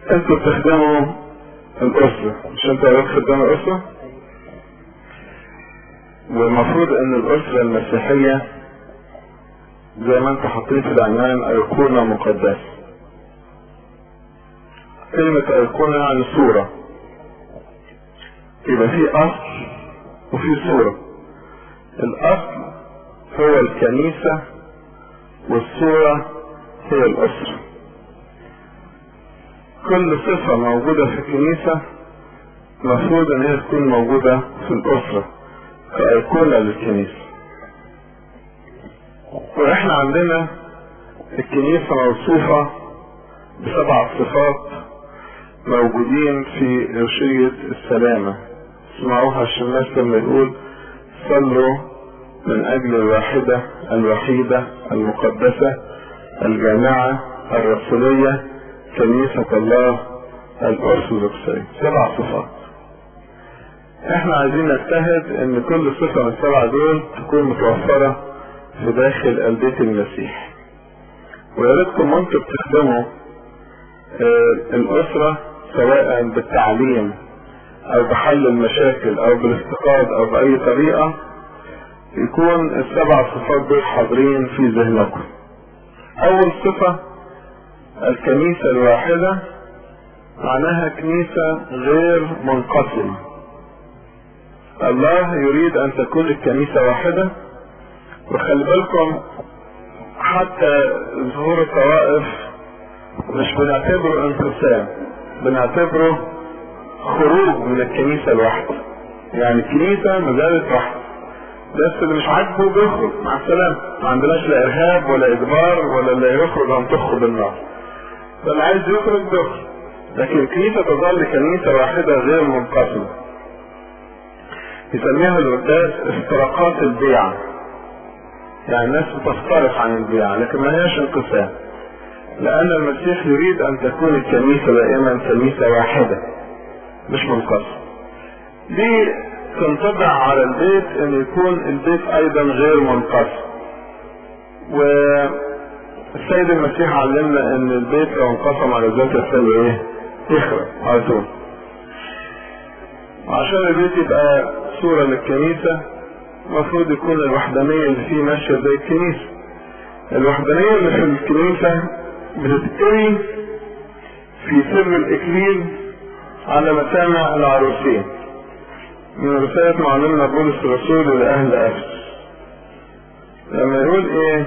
انتوا بتخدموا الاسرة، مش انتوا عرفت خدام الاسرة؟ والمفروض ان الاسرة المسيحية زي ما انتوا حاطين في العنوان ايقونة مقدسة. كلمة ايقونة يعني صورة، يبقى في اصل وفي صورة. الاصل هو الكنيسة والصورة هي الاسرة. كل صفة موجودة في الكنيسة مفروض ان هي تكون موجودة في الاسرة كأيقونة للكنيسة. واحنا عندنا الكنيسة موصوفة ب7 صفات موجودين في إرشية السلامة. اسمعوها الشماس لما يقول صلوا من اجل الواحدة الوحيدة المقدسة الجامعة الرسولية كنيسة الله الأرثوذكسية. 7 صفات. احنا عايزين نجتهد ان كل صفة من ال7 دول تكون متوفرة في داخل البيت المسيح. ويا ريتكم وانتوا بتخدموا الأسرة سواء بالتعليم او بحل المشاكل او بالافتقاد او بأي طريقة يكون ال7 صفات دول حاضرين في ذهنكم. اول صفة الكنيسة الواحدة، معناها كنيسة غير منقسمة. الله يريد ان تكون الكنيسة واحدة. وخلي بالكم حتى ظهور الطوائف مش بنعتبره انقسام، بنعتبره خروج من الكنيسة الواحدة. يعني الكنيسة ما زالت واحدة، بس اللي مش عاجبه بيخرج مع السلامة. ما عندناش لا ارهاب ولا اجبار ولا اللي يخرج هنطخه بالنار. فاللي عايز يخرج بيخرج، لكن الكنيسة تظل كنيسة واحدة غير منقسمة. يسميها القداس افتراقات البيعة، يعني الناس بتفترق عن البيعة لكن ما هياش انقسام، لأن المسيح يريد أن تكون الكنيسة دائما كنيسة واحدة مش منقسمة. دي تنطبع على البيت أن يكون البيت أيضا غير منقسم. والسيد المسيح علمنا أن البيت لو انقسم على ذاته يحصل إيه؟ يخرب على طول. وعشان البيت يبقى صورة للكنيسة المفروض يكون الوحدانية اللي فيه ماشية زي الكنيسة. الوحدانية اللي في الكنيسة بتتقوي في سر الإكليل على مسامع العروسين. من رسالة معلمنا بولس الرسول لأهل أفسس لما يقول إيه؟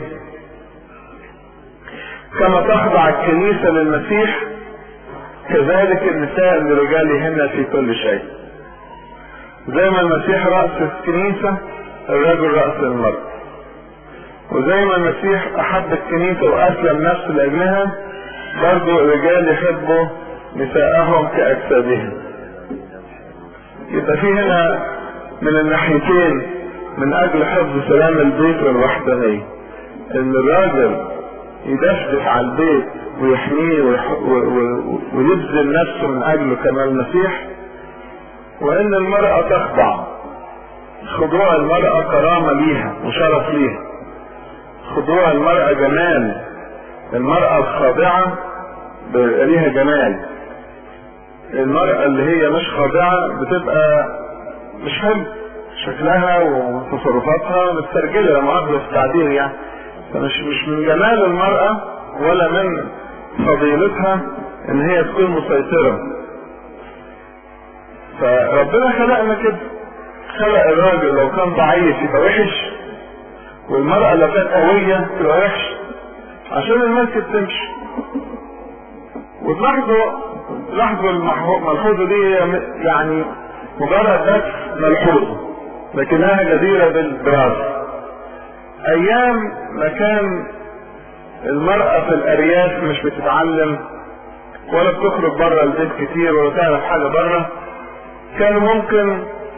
كما تخضع الكنيسة للمسيح كذلك النساء لرجالهن في كل شيء. زي ما المسيح رأس الكنيسة الرجل رأس المرأة، وزي ما المسيح أحب الكنيسة وأسلم نفسه لأجلها برضو الرجال يحبوا نساءهم كأجسادهم. يبقى في هنا من الناحيتين من أجل حفظ سلام البيت والوحدانية إن الراجل يدفدف على البيت ويحميه ويبذل نفسه من أجله كما المسيح، وإن المرأة تخضع. خضوع المرأة كرامة ليها وشرف ليها. خضوع المرأة جمال. المرأة الخاضعة ليها جمال. المرأة اللي هي مش خاضعة بتبقى مش حلو شكلها وتصرفاتها مسترجلة مؤاخذة في التعبير يعني. فمش من جمال المرأة ولا من فضيلتها ان هي تكون مسيطرة. فربنا خلقنا كده، خلق الراجل لو كان ضعيف يبقى وحش، والمرأة لو كانت قوية تبقى وحش عشان المسجد تمشي. وتلاحظوا الملحوظة دي يعني مجرد بس ملحوظة لكنها جديرة بالدراسة. ايام ما كان المرأة في الارياف مش بتتعلم ولا بتخرج بره البيت كتير ولا تعرف حاجة بره، كان ممكن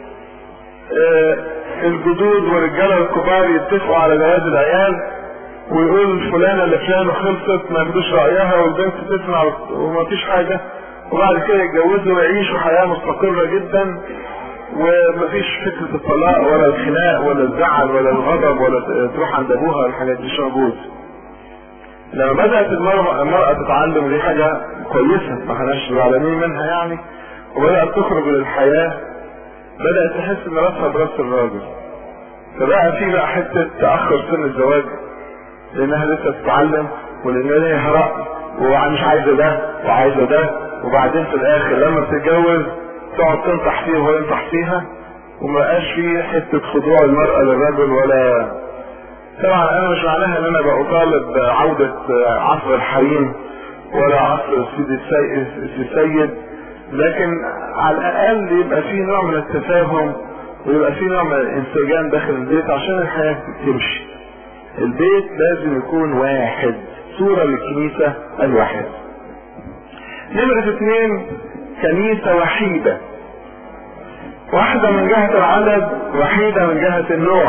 الجدود والرجالة الكبار يتفقوا على جواز العيال ويقول فلانة اللي فلانة خلصت ما ياخدوش رأيها والبنت تسمع وما فيش حاجة، وبعد كده يتجوزوا ويعيشوا حياة مستقرة جدا ومفيش فكرة الطلاق ولا الخناق ولا الزعل ولا الغضب ولا تروح عند ابوها والحاجات دي مش موجود. لما بدأت المرأة تتعلم دي حاجة كويسة ما احناش زعلانين منها يعني، وبدأت تخرج للحياة، بدأت تحس ان راسها براس الراجل. فبقى في بقى حتة تأخر سن الزواج لانها لسه تتعلم، ولان ليها رأي ومش عايزة ده وعايزة ده، وبعدين في الاخر لما بتتجوز تقعد تنصح فيه وهو ينصح فيها، وما بقاش في حتة خضوع المرأة للرجل. ولا طبعا انا مش معناها ان انا بطالب عودة عصر الحريم ولا عصر السيد، لكن على الاقل يبقى في نوع من التفاهم ويبقى في نوع من الانسجام داخل البيت عشان الحياة تمشي. البيت لازم يكون واحد، صورة للكنيسة الواحد. نمرة 2 كنيسة وحيدة، واحدة من جهة العدد، وحيدة من جهة النوع.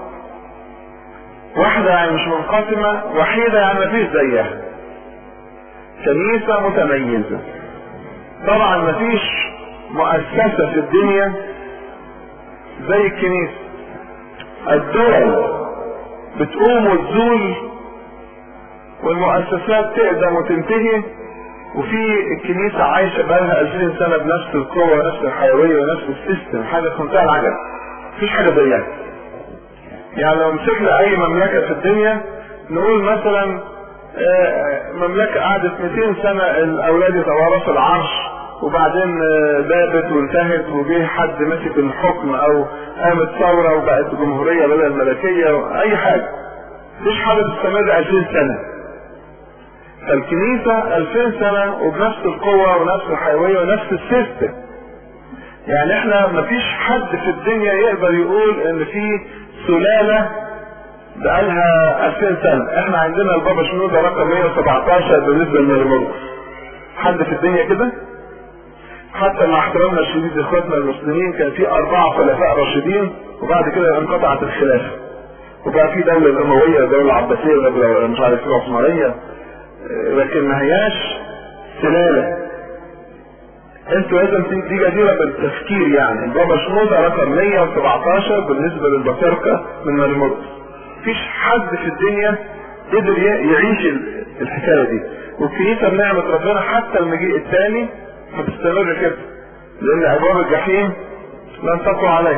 واحدة يعني مش منقسمة، وحيدة يعني مفيش زيها. كنيسة متميزة. طبعا مفيش مؤسسة في الدنيا زي الكنيسة. الدول بتقوم وتزول والمؤسسات تقدم وتنتهي، وفي الكنيسة عايشة بقالها 2000 سنة بنفس القوة ونفس الحيوية ونفس السيستم، حاجة في منتهى العجب، مفيش حاجة زيها. يعني لو مسكنا أي مملكة في الدنيا، نقول مثلا مملكة قعدت 200 سنة الأولاد يتوارثوا العرش، وبعدين بابت وانتهت وجه حد مسك الحكم أو قامت ثورة وبقت جمهورية بدل الملكية، أي حاجة. مفيش حاجة تستمر 2000 سنة. فالكنيسة 2000 سنة وبنفس القوة ونفس الحيوية ونفس السيستم. يعني احنا مفيش حد في الدنيا يقدر يقول ان في سلالة بقالها 2000 سنة. احنا عندنا البابا شنودة رقم 117 بالنسبة للمرموز. حد في الدنيا كده؟ حتى مع احترامنا الشديد لاخواتنا المسلمين كان في 4 خلفاء راشدين، وبعد كده انقطعت الخلافة وبقى في دولة الأموية ودولة العباسية ودولة مش عارف العثمانية، لكن ما هياش سلالة. انتوا لازم دي جديرة بالتفكير. يعني البابا شنودة رقم 117 بالنسبة للبطاركة من مرموز. مفيش حد في الدنيا قدر يعيش الحكاية دي، والكنيسة بنعمة ربنا حتى المجيء الثاني هتستمر كده، لان ابواب الجحيم لن تقوى عليه.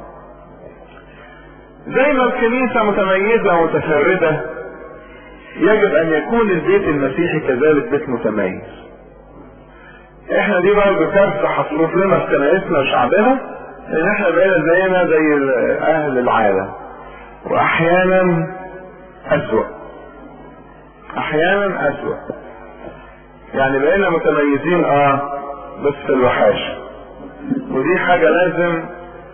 زي ما الكنيسة متميزة ومتفردة، يجب ان يكون البيت المسيحي كذلك بيت متميز. احنا دي برضه كارثة حصلت لنا في كنائسنا وشعبنا، ان احنا بقينا زينا زي اهل العالم، واحيانا اسوأ، احيانا اسوأ. يعني بقينا متميزين بس في الوحاش، ودي حاجة لازم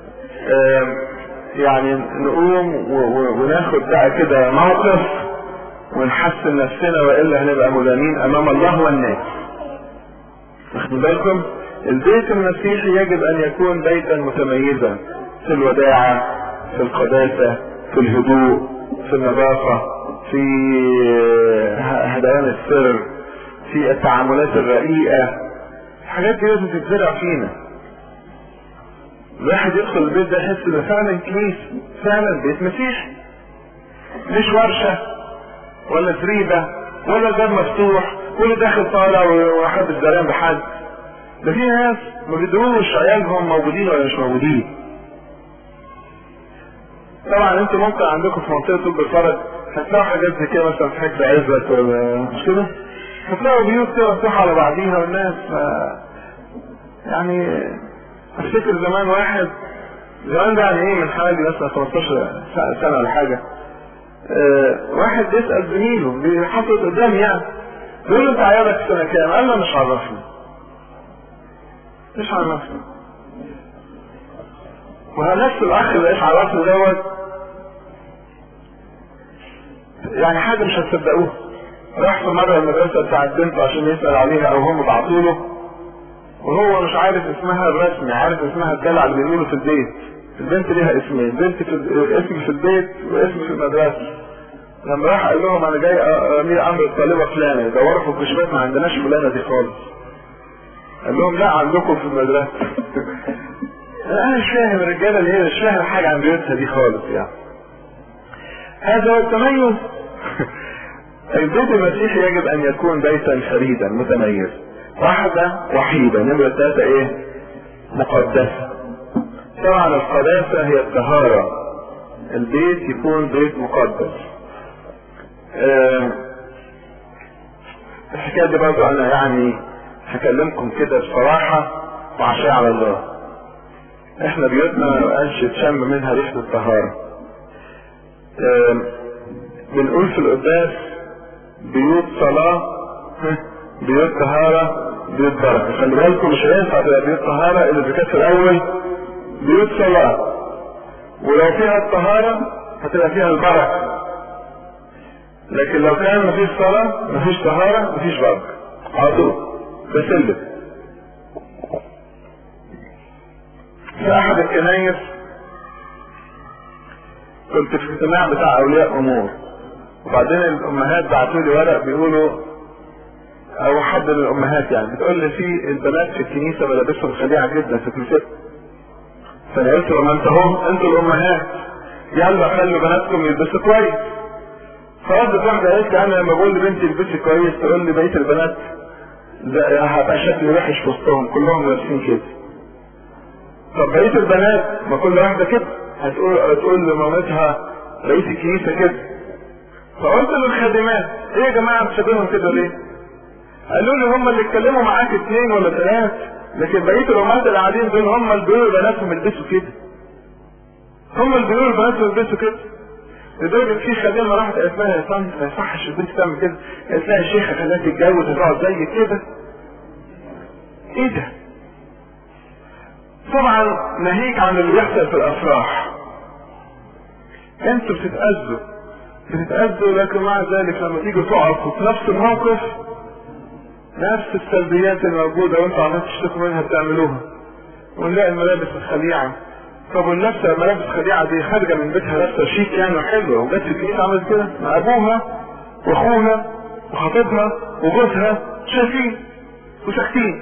يعني نقوم وناخد بقى كده موقف ونحسن نفسنا، وإلا هنبقى مدانين امام الله والناس. واخدين بالكم؟ البيت المسيحي يجب ان يكون بيتا متميزا في الوداعة، في القداسة، في الهدوء، في النظافة، في هديان السر، في التعاملات الرقيقة. الحاجات دي لازم تتزرع فينا. الواحد يدخل البيت ده يحس انه فعلا كنيسة، فعلا بيت مسيحي، مش ورشة ولا زريبة ولا باب مفتوح كل داخل طالع وحد الزريان بحد. ده في ناس ما بيدروش عيالهم موجودين ولا مش موجودين. طبعا انتوا ممكن عندكم في منطقة طب الفرج هتلاقوا حاجات زي كده، مثلا في حكة عزت ولا مش كده، هتلاقوا بيوت كده مفتوحة على بعضيها، والناس يعني افتكر زمان واحد، زمان ده يعني ايه، من حوالي مثلا 15 سنة ولا حاجة، واحد بيسأل زميله بيحطط قدامي يعني، بيقول له انت عيالك سنة كام؟ قال له مش عرفني. مش عرفني. ونفس الاخ اللي ايش عرفني دوت يعني حاجة مش هتصدقوه. راح في مرة المدرسة بتاعت بنته عشان يسأل عليها او هم بعتوله، وهو مش عارف اسمها الرسمي، عارف اسمها الدلع اللي بيقولوا في البيت. البنت ليها اسمين، بنت اسم في البيت واسم في المدرسة. لما راح قال لهم انا جاي امير امر الطالبة فلانة، يدوروا في الكشوفات ما عندناش فلانة دي خالص. قال لهم لا عندكم في المدرسة. انا مش فاهم الرجالة اللي هي مش فاهم حاجة عن بيوتها دي خالص يعني. هذا هو التميز. البيت المسيحي يجب ان يكون بيتا فريدا متميز. واحدة وحيدة. نمرة 3 ايه؟ مقدسة. طبعا القداسة هي الطهارة، البيت يكون بيت مقدس. الحكاية دي برضه انا يعني هكلمكم كده بصراحة وعشاء على الله. احنا بيوتنا ما بقاش تشم منها ريحة الطهارة. بنقول في القداس بيوت صلاة، بيوت طهارة، بيوت بركة. خلي بالكم مش هينفع تبقى بيوت طهارة اللي كانت في الأول بيوت صلاة، ولو فيها الطهارة هتبقى فيها البركة. لكن لو كان مفيش صلاة مفيش طهارة مفيش بركة على طول. ده سلم. في أحد الكنايس كنت في اجتماع بتاع أولياء أمور، وبعدين الأمهات بعتوا لي ورق بيقولوا، أو حد من الأمهات يعني بتقول لي في البنات في الكنيسة ملابسهم خليعة جدا في كنيستهم. فأنا قلت لهم أنتوا الأمهات يلا خلوا بناتكم يلبسوا كويس. فردت واحدة قالت لي أنا لما بقول لبنتي البسي كويس تقول لي بقية البنات هبقى شكلي وحش في وسطهم كلهم لابسين كده. طب بقية البنات ما كل واحدة كده هتقول لمامتها رئيس الكنيسة كده. فقلت للخادمات ايه يا جماعة بتشبههم كده ليه؟ قالوا لي هم اللي اتكلموا معاك 2 ولا 3، لكن بقية الأمهات اللي قاعدين دول هم اللي بيقولوا بناتهم يلبسوا كده. هم اللي بيقولوا بناتهم يلبسوا كده. لدرجة في خادمة راحت قالت لها يا طنط ما يصحش البنت تعمل كده. قالت لها الشيخة خليها تتجوز وتقعد زي كده. ايه ده؟ طبعا ناهيك عن اللي بيحصل في الافراح. انتوا بتتأذوا لكن مع ذلك لما تيجوا تقفوا في نفس الموقف نفس السلبيات الموجودة وانتوا عمالين تشتكوا منها بتعملوها. ونلاقي الملابس الخليعة. طب واللبسة الملابس الخليعة دي خارجة من بيتها لابسة شيك يعني وحلوة، وجت في الكنيسة عملت كده مع ابوها واخوها وخطيبها وجوزها شايفين وساكتين.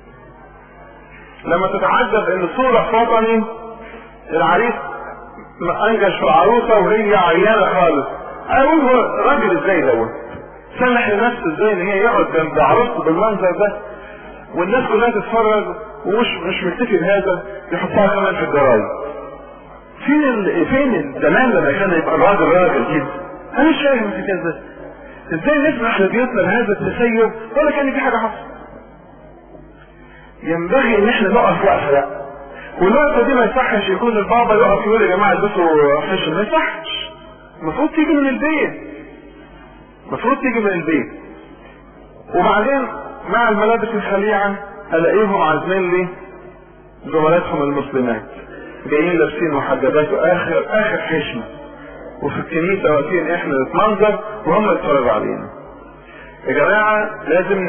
لما تتعجب ان صورة وطني العريس انجش في العروسة وهي عيانة خالص، اقول هو راجل ازاي دوت سمح لنفسه ازاي ان هي يقعد جنب عروسته بالمنظر ده والناس كلها تتفرج ومش مكتفي بهذا يحطها كمان في الجرايد. فين زمان لما كان يبقى الراجل راجل كده؟ انا مش فاهم في كده ازاي نسمح لبيوتنا بهذا التسيب ولا كان في حاجه حصلت. ينبغي ان احنا نقف وقفه لا، والوقفه دي ما يصحش يكون البابا يقف يقول يا جماعه البسوا فاشن، ما يصحش. المفروض تيجي من البيت. وبعدين مع الملابس الخليعه الاقيهم عازمين لي زملاتهم المسلمات جايين لابسين محجبات واخر حشمه، وفي الكنيسه واقفين احنا نتمنظر وهم يتفرجوا علينا. يا جماعه لازم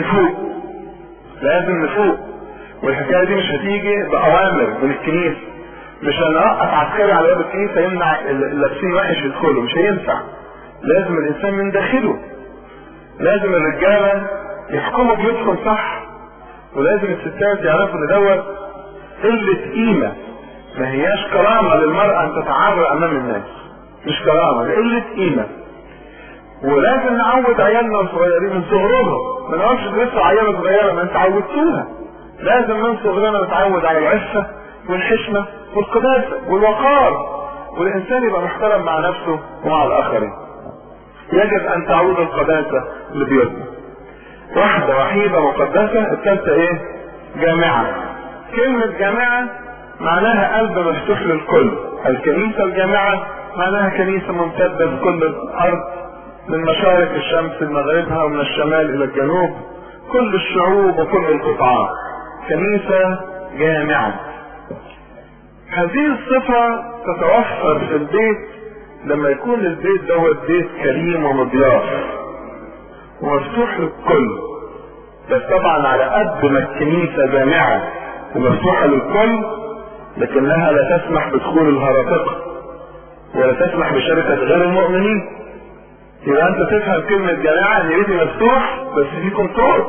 نفوق. والحكايه دي مش هتيجي باوامر من الكنيسه. مش هنوقف عسكري على باب الكنيسه يمنع اللابسين وحش يدخلوا، مش هينفع. لازم الانسان من داخله. لازم الرجاله يحكموا بيوتهم صح، ولازم الستات يعرفوا ان دوت قله قيمه، ما هياش كرامه للمراه ان تتعرى امام الناس، مش كرامه، ده قله قيمه. ولازم نعود عيالنا الصغيرين من صغرهم، ما نقولش لسه عيالة صغيره ما انت عودتوها. لازم من صغرنا نتعود على العفه والحشمه والقداسه والوقار، والانسان يبقى محترم مع نفسه ومع الاخرين. يجب ان تعود القداسه لبيوتنا. واحده وحيده مقدسه. الثالثه ايه؟ جامعه. كلمه جامعه معناها قلب مفتوح للكل. الكنيسه الجامعه معناها كنيسه ممتده في كل الارض من مشارق الشمس لمغربها ومن الشمال الى الجنوب، كل الشعوب وكل القطاعات. كنيسه جامعه. هذه الصفه تتوفر في البيت لما يكون البيت دوت بيت كريم ومضياف ومفتوح للكل. بس طبعا على قد ما الكنيسه جامعه ومفتوحه للكل، لكنها لا تسمح بدخول الهرطقه ولا تسمح بشركه غير المؤمنين. يبقى انت تفهم كلمه جامعه ان بيتي مفتوح بس في كنترول.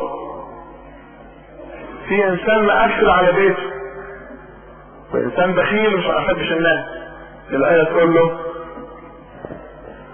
في انسان مقفل على بيته وانسان بخيل مش هيحبش الناس. الايه تقول له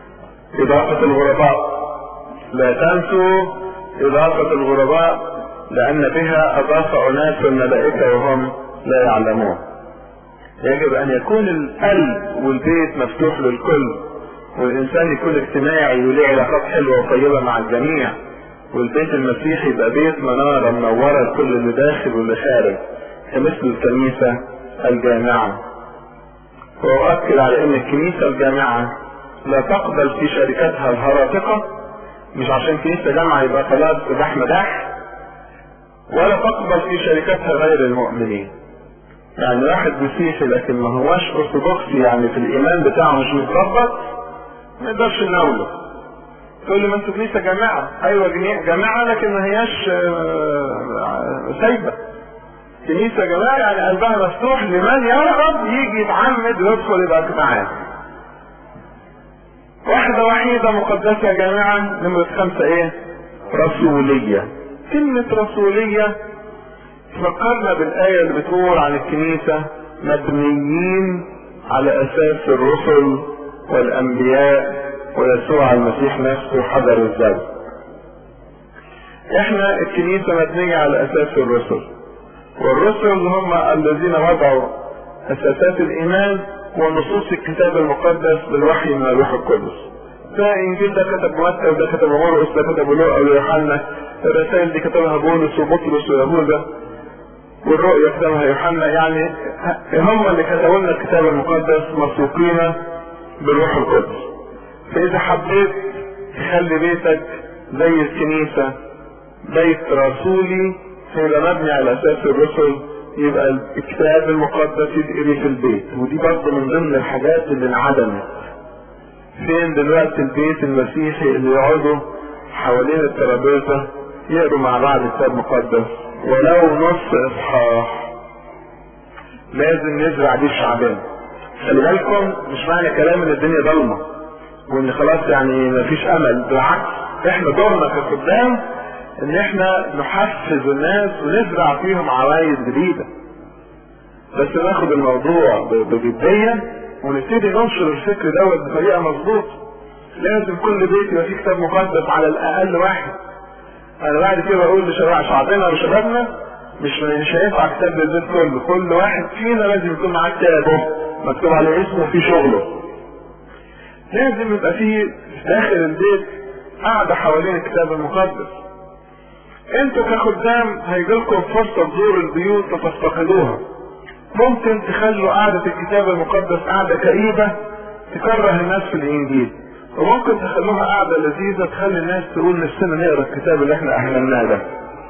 إضافة الغرباء، لا تنسوا إضافة الغرباء لان بها اضاف اناس الملائكة وهم لا يعلمون. يجب ان يكون القلب والبيت مفتوح للكل، والانسان يكون اجتماعي وليه علاقات حلوة وطيبة مع الجميع، والبيت المسيحي يبقى بيت منارة منورة لكل اللي داخل واللي خارج كمثل الكنيسة الجامعة. وأؤكد على ان الكنيسة الجامعة لا تقبل في شركتها الهراطقة، مش عشان كنيسة جامعة يبقى خلاص دح مدح، ولا تقبل في شركتها غير المؤمنين. يعني واحد مسيحي لكن ما هواش ارثوذكسي، يعني في الايمان بتاعه مش متظبط، ما نقدرش نناوله. تقول لي ما انتوا كنيسة جامعة، ايوه جامعة لكن ما هياش سايبة. كنيسة جامعة يعني قلبها مفتوح لمن يرغب يجي يتعمد ويدخل يبقى معاه. واحدة وحيدة مقدسة جامعة. نمرة 5 ايه؟ رسولية. كلمة رسولية فكرنا بالآية اللي بتقول عن الكنيسة مبنيين على أساس الرسل والأنبياء ويسوع المسيح نفسه حجر الزاوية. احنا الكنيسة مبنية على أساس الرسل، والرسل هم الذين وضعوا أساسات الإيمان ونصوص الكتاب المقدس بالوحي من الروح القدس. ده إنجيل ده كتب متى، وده كتب مرقس، ده كتب لوقا ويوحنا، الرسائل دي كتبها بولس وبطرس ويهوذا، والرؤيا كتبها يوحنا. يعني هم اللي كتبوا لنا الكتاب المقدس مسوقين بالروح القدس. فإذا حبيت تخلي بيتك زي الكنيسة بيت رسولي هيبقى مبني على أساس الرسل، يبقى الكتاب المقدس يتقري في البيت. ودي برضه من ضمن الحاجات اللي انعدمت. فين دلوقتي البيت المسيحي اللي يقعدوا حوالين الترابيزة يقروا مع بعض الكتاب المقدس ولو نص اصحاح؟ لازم نزرع دي في شعبنا. خلي بالكم مش معنى كلام ان الدنيا ضلمه وان خلاص يعني مفيش امل، بالعكس احنا دورنا كخدام ان احنا نحفز الناس ونزرع فيهم عوايد جديده، بس ناخد الموضوع بجديه ونبتدي ننشر الفكر دوت بطريقه مظبوطه. لازم كل بيت يبقى فيه كتاب مقدس على الاقل واحد. انا بعد كده بقول لشعبنا وشبابنا مش هينفع كتاب للبيت كله، كل واحد فينا لازم يكون معاه كتابه مكتوب على اسمه في شغله. لازم يبقى فيه داخل البيت قاعدة حوالين الكتاب المقدس. انتوا كخدام هيجيلكم فرصة تزوروا البيوت وتفتقدوها. ممكن تخلوا قاعدة الكتاب المقدس قاعدة كئيبة تكره الناس في الانجيل، وممكن تخلوها قاعدة لذيذة تخلي الناس تقول نفسنا نقرا الكتاب اللي احنا اهملناه ده.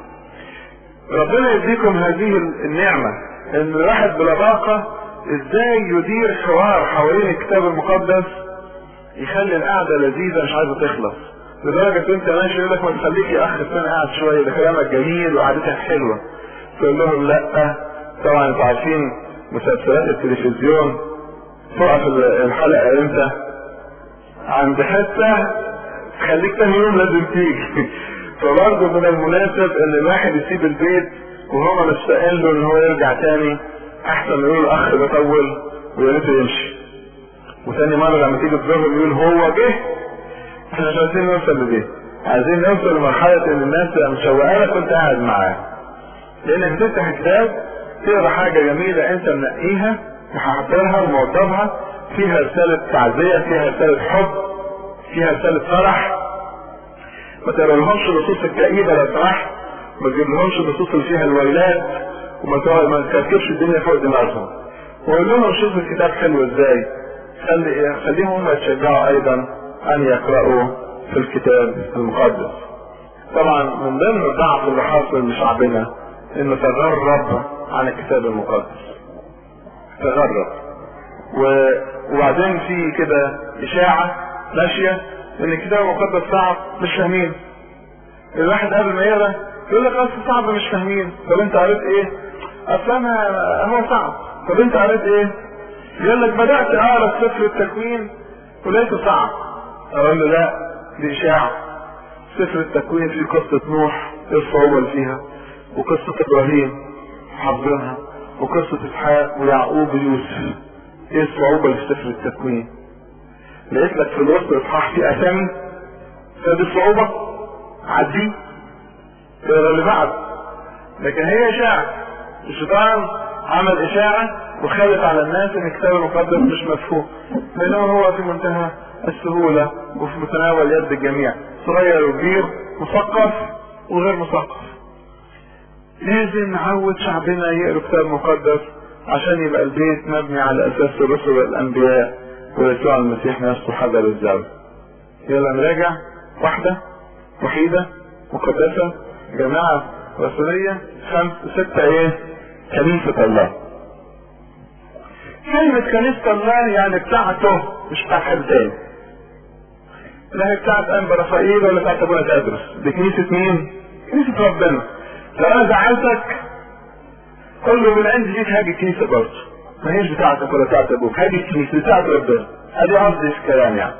ربنا يديكم هذه النعمة ان الواحد بلباقة ازاي يدير حوار حوالين الكتاب المقدس يخلي القعدة لذيذة مش عايزة تخلص، لدرجة انت ماشي يقول لك ما تخليك يا اخ استنى قاعد شوية، ده كلامك جميل وقعدتك حلوة. تقول لهم لا، طبعا انتوا عارفين مسلسلات التلفزيون تقف الحلقة امتى؟ عند حتة تخليك تاني يوم لازم تيجي. فبرضه من المناسب ان الواحد يسيب البيت وهو مستقل له ان هو يرجع تاني، احسن من يقول الاخ ده طول ويا ريته يمشي، وثاني مرة لما تيجي تزورهم يقول هو جه. احنا مش عايزين نوصل لدي، عايزين نوصل لمرحلة ان الناس تبقى مشوقة لك وانت قاعد معاه، لانك تفتح كتاب تقرا حاجة جميلة انت منقيها محضرها وموضبها، فيها رسالة تعزية، فيها رسالة حب، فيها رسالة فرح. ما تقرالهمش النصوص الكئيبة لو سمحت، ما تجيبلهمش النصوص اللي فيها الويلات، وما تكركبش الدنيا فوق دماغهم. وقول لهم شوف الكتاب حلو ازاي، خليهم هم يتشجعوا ايضا ان يقرأوا في الكتاب المقدس. طبعا من ضمن الضعف اللي حاصل لشعبنا انه تغرب عن الكتاب المقدس، تغرب. وبعدين في كده اشاعة ماشية ان الكتاب المقدس صعب مش فاهمين. الواحد قبل ما يقرا يقول لك اصل صعب مش فاهمين. طب انت قريت ايه؟ اصل انا هو صعب. طب انت قريت ايه؟ يقول لك بدأت اقرا سفر التكوين ولقيته صعب. اقول له لا، دي اشاعة. سفر التكوين فيه قصة نوح ايه الصعوبة اللي فيها، وقصة ابراهيم حافظينها، وقصة اسحاق ويعقوب ويوسف ايه الصعوبة اللي في سفر التكوين. لقيت لك في الوسط اصحاح في اسامي، فدي الصعوبة عدي. تقرا اللي بعد لكن هي اشاعة. الشيطان عمل اشاعة وخلت على الناس ان الكتاب المقدس مش مفهوم، لانه هو في منتهى السهولة وفي متناول يد الجميع، صغير وكبير، مثقف وغير مثقف. لازم نعود شعبنا يقرأ الكتاب المقدس عشان يبقى البيت مبني على اساس الرسل والانبياء ويسوع المسيح نفسه حجر الزاوية. يلا نراجع. واحدة وحيدة مقدسة جماعة رسولية. 6 ايه؟ كنيسة الله. كلمة كنيسة الله يعني بتاعته مش بتاع حد تاني، لا هي بتاعت انبا رفائيل ولا بتاعت ابونا تدرس. دي كنيسة مين؟ كنيسة ربنا. لو انا زعلتك قول له من عندي ليك هاجي كنيسة برضه، ما هيش بتاعتك ولا بتاعت ابوك، هاجي كنيسة بتاعت ربنا. ادي قصدي في الكلام يعني.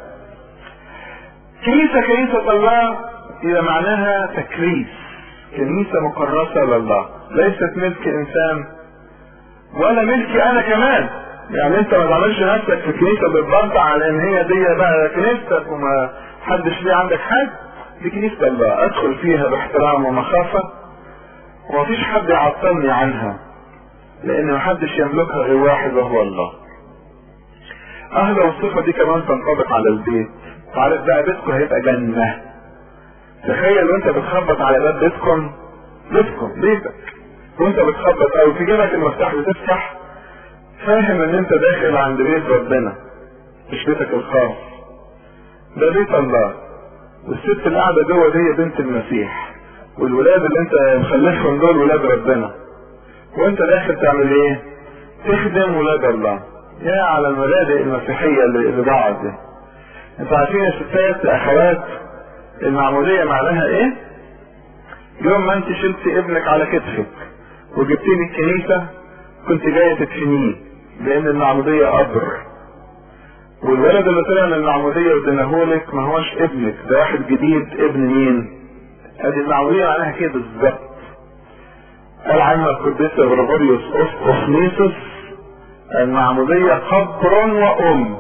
كنيسة الله هي معناها تكريس، كنيسة مكرسة لله، ليست ملك انسان ولا ملكي انا كمان. يعني انت ما تعملش نفسك في كنيسة بالبرطع على ان هي دي بقى كنيستك وما حدش ليه عندك حاجة. دي كنيسة الله، ادخل فيها باحترام ومخافة ومفيش حد يعطلني عنها، لان محدش يملكها غير واحد وهو الله. اهلا. والصفة دي كمان تنطبق على البيت. تعرف بقى بيتكم هيبقى جنة. تخيل وانت بتخبط على باب بيتكم بيتك وانت بتخبط او في جيبك المفتاح بتفتح، فاهم ان انت داخل عند بيت ربنا مش بيتك الخاص، ده بيت الله. والست اللي قاعده جوه دي بنت المسيح، والولاد اللي انت مخلفهم دول ولاد ربنا، وانت داخل تعمل ايه؟ تخدم ولاد الله. يا على المبادئ المسيحيه اللي ضاعت دي. انتوا عارفين يا ستات اخوات المعموديه معناها ايه؟ يوم ما انت شلت ابنك على كتفك وجبتيه الكنيسه كنت جايه تدفنيه، لان المعموديه قبر. والولد اللي طلع من المعموديه واديناهولك ما هوش ابنك، ده واحد جديد. ابن مين؟ ادي المعموديه معناها كده بالظبط. قال عنها القديس غريغوريوس اوسنيسوس المعموديه قبر وام.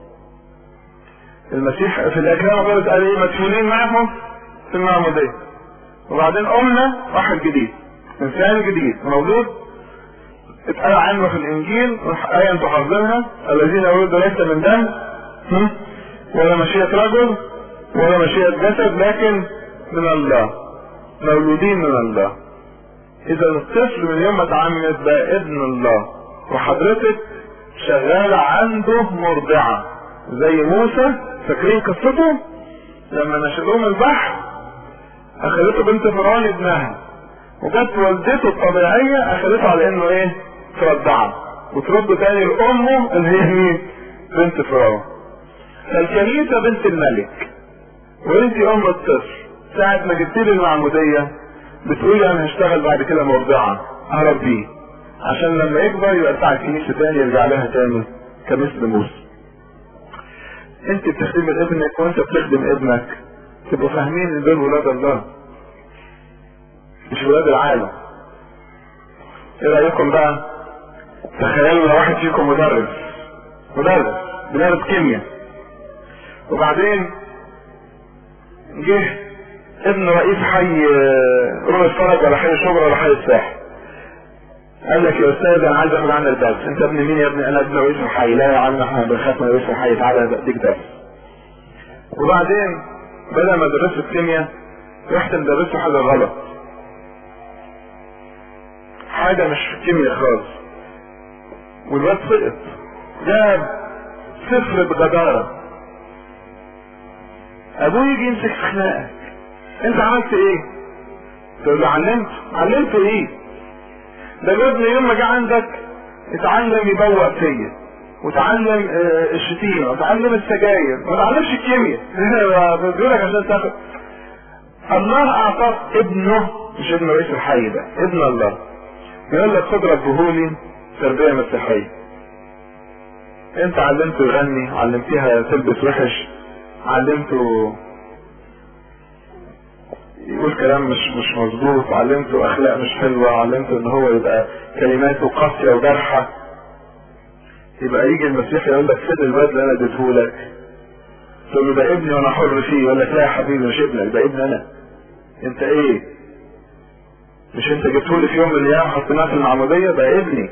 المسيح في الاجرام قالت قال ايه؟ مدفونين معهم في المعموديه، وبعدين امنا واحد جديد، انسان جديد مولود. اتقال عنه في الانجيل ايه انتوا حافظينها: الذين ولدوا ليس من دم ولا مشيئة رجل ولا مشيئة جسد لكن من الله، مولودين من الله. اذا الطفل من يوم ما اتعمد بقى ابن الله. وحضرتك شغالة عنده مرضعة زي موسى، فاكرين قصته لما نشلوه من البحر؟ اخذته بنت فرعون ابنها، وجت والدته الطبيعية اخذته على انه ايه؟ ترضعه، وترد تاني لامه اللي هي مين؟ بنت فرعون. فالكنيسة بنت الملك وانتي ام الطفل. ساعة ما جبتي لي المعمودية بتقولي انا هشتغل بعد كده مرضعة اربيه عشان لما يكبر يبقى بتاع الكنيسة تاني يرجع لها تاني كمثل موسى. انت بتخدم ابنك وانت بتخدم ابنك، تبقوا فاهمين ان دول ولاد الله مش ولاد العالم. ايه رايكم بقى؟ تخيلوا لو واحد فيكم مدرس بيدرس كيمياء، وبعدين جه ابن رئيس حي روح الفرج ولا حي شبرا ولا حي الساحل، قال لك يا استاذ انا عايز اخد عنك درس. انت ابن مين يا ابني؟ انا ابن رئيس الحي. لا يا عم احنا بنخاف من رئيس الحي، تعالى اديك درس. وبعدين بدل ما درسه الكيمياء رحت مدرسه حاجه غلط، حاجه مش في الكيمياء خالص، والواد سقط جاب 0 بجدارة. ابوه يجي يمسك في خناقك، انت عملت ايه؟ تقول له علمته ايه؟ ده الواد يوم ما جه عندك اتعلم يبوق فيا، وتعلم الشتيمه، وتعلم السجاير، ما تعلمش الكيمياء. بيقولك عشان تاخد. الله اعطاك ابنه، مش ابن رئيس الحي، ده ابن الله. يقول لك خد ربهولي تربيه مسيحيه. انت علمته يغني، علمتيها تلبس وحش، علمته يقول كلام مش مظبوط، علمته اخلاق مش حلوه، علمته ان هو يبقى كلماته قاسيه وجارحه. يبقى يجي المسيح يقول لك فين الواد اللي انا اديتهولك؟ تقول له ده ابني وانا حر فيه. يقول لك لا يا حبيبي مش ابنك، ده ابن انا. انت ايه؟ مش مش انت جبتهولي في يوم من الايام حطيناه في المعمودية، ده ابني.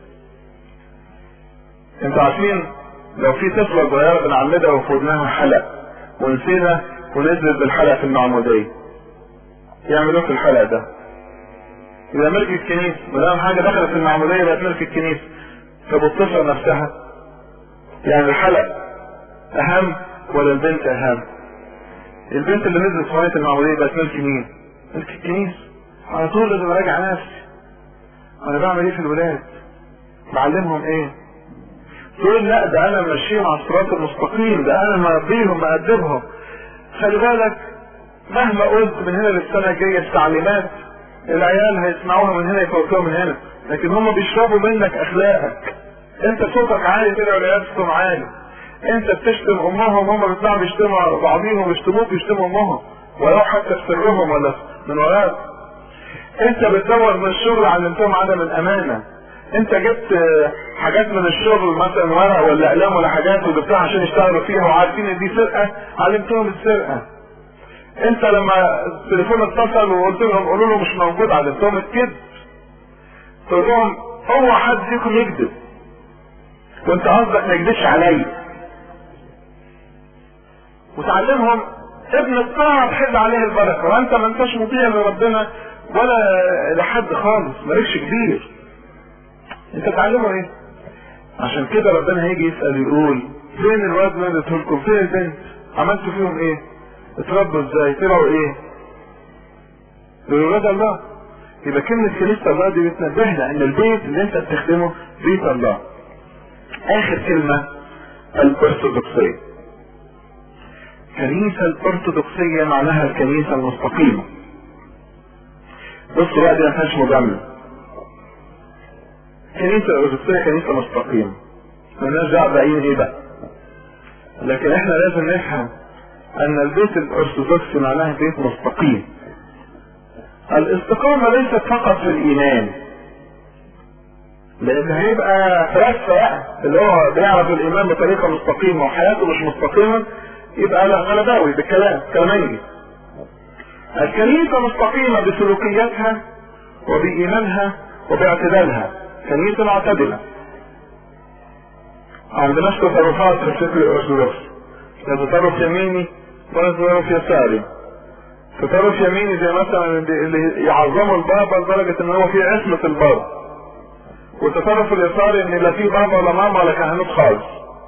انتوا عارفين لو في طفلة صغيرة بنعمدها وفودناها حلق ونسينا ونزلت بالحلق في المعمودية، يعملوا في الحلق ده؟ يبقى ملك الكنيسة، مدام حاجة دخلت في المعمودية بقت ملك الكنيسة. طب الطفلة نفسها يعني الحلق اهم ولا البنت اهم؟ البنت اللي نزلت في مية المعمودية بقت ملك مين؟ ملك الكنيسة. على طول لازم اراجع نفسي، انا بعمل ايه في الولاد؟ بعلمهم ايه؟ تقول لا ده انا ماشيهم على الصراط المستقيم، ده انا مربيهم مأدبهم. خلي بالك مهما قلت من هنا للسنة الجاية التعليمات العيال هيسمعوها من هنا يفوتوها من هنا، لكن هم بيشربوا منك اخلاقك. انت صوتك عالي كده والعيال صوتهم عالي، انت بتشتم امهم هم بيطلعوا بيشتموا بعضيهم ويشتموك ويشتموا امهم ولو حتى في سرهم ولا من وراك. انت بتدور من الشغل علمتهم عدم الامانة، انت جبت حاجات من الشغل مثلا ورق ولا اقلام ولا حاجات وجبتها عشان يشتغلوا فيها وعارفين ان دي سرقة، علمتهم السرقة. انت لما التليفون اتصل وقلت لهم قولوا له مش موجود علمتهم الكذب. تقول لهم هو حد فيكم يكذب وانت قصدك ما يكذبش عليا. وتعلمهم ابن الطاعة تحل عليه البركة، وانت ما انتش مطيع لربنا ولا لحد خالص، مالكش كبير. انت تعلمه ايه؟ عشان كده ربنا هيجي يسأل يقول فين الواد اللي اديته لكم؟ فين البنت؟ عملتوا فيهم ايه؟ اتربوا ازاي؟ طلعوا ايه؟ دول ولاد الله. يبقى كلمة كنيسة الله دي بتنبهنا ان البيت اللي انت بتخدمه بيت الله. اخر كلمة الارثوذكسية. كنيسة الارثوذكسية معناها الكنيسة المستقيمة. بصوا بقى دي ما فيهاش مجاملة. كنيسة الارثوذكسية كنيسة مستقيمة، مالناش دعوة باقيين ايه بقى، لكن احنا لازم نفهم ان البيت الارثوذكسي معناه بيت مستقيم. الاستقامة ليست فقط في الايمان، لان هيبقى فلسفة اللي هو بيعرف الايمان بطريقة مستقيمة وحياته مش مستقيمة يبقى لا غلباوي بالكلام كلامي. الكنيسة مستقيمة بسلوكياتها وبإيمانها وباعتدالها، كنيسة معتدلة. عندناش تصرفات في الفكر الارثوذكسي، لا تصرف يميني ولا تصرف يساري. تصرف يميني زي مثلا اللي يعظموا البابا لدرجة ان هو في عصمة البابا، والتصرف اليساري ان لا في بابا ولا ماما ولا كهنوت خالص.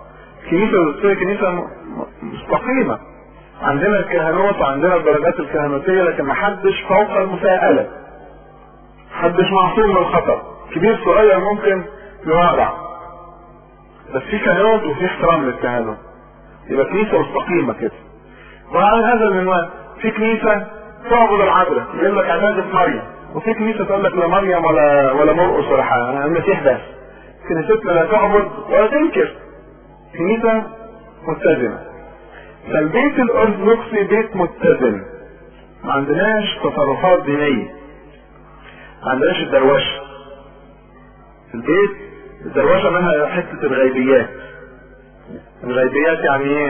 كنيسة مستقيمة، عندنا الكهنوت وعندنا الدرجات الكهنوتية، لكن محدش فوق المساءلة، محدش معصوم من الخطأ، كبير صغير ممكن يوقع، بس في كهنوت وفي احترام للكهنوت. يبقى كنيسة مستقيمة كده. وعلى هذا المنوال في كنيسة تعبد العذراء يقول لك عبادة مريم، وفي كنيسة تقول لك لا مريم ولا مرقس ولا حاجة، المسيح بس. كنيستنا لا تعبد ولا تنكر، كنيسة متزنة. فالبيت الارثوذكسي بيت متزن، ما عندناش تصرفات دينية، ما عندناش الدروشة. البيت الدروشة منها حتة الغيبيات. الغيبيات يعني ايه؟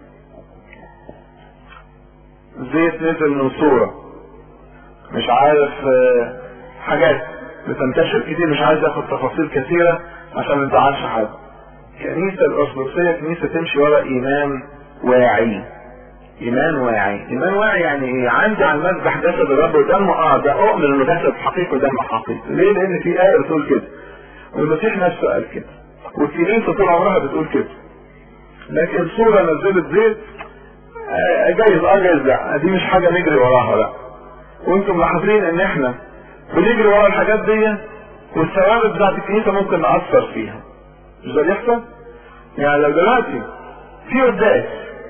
زيت نزل من صورة، مش عارف حاجات بتنتشر كتير، مش عايز اخد تفاصيل كثيرة عشان ما نزعلش حد. كنيسة الارثوذكسية كنيسة تمشي ورا ايمان واعي. ايمان واعي، ايمان واعي يعني ايه؟ عندي على المذبح جسد الرب ودمه، ده اؤمن انه جسد حقيقي ودم حقيقي. ليه؟ لان في آية بتقول كده، والمسيح نفسه قال كده، والكنيسة طول عمرها بتقول كده. لكن صورة نزلت زيت جايز جايز لا، دي مش حاجة نجري وراها لا. وانتم ملاحظين ان احنا بنجري ورا الحاجات دي والثوابت بتاعت الكنيسة ممكن نأثر فيها. مش ده بيحصل؟ يعني لو دلوقتي في قداس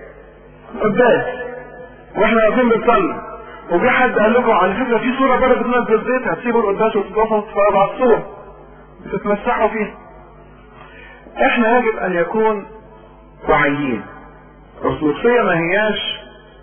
واحنا واقفين بنصلي وفي حد قال لكم على فكرة في صورة بره بتنزل زيت، هتسيبوا القداس وتتوقفوا تتفرجوا على الصورة تتمسحوا فيها. احنا يجب ان يكون واعيين. الارثوذكسية ما هياش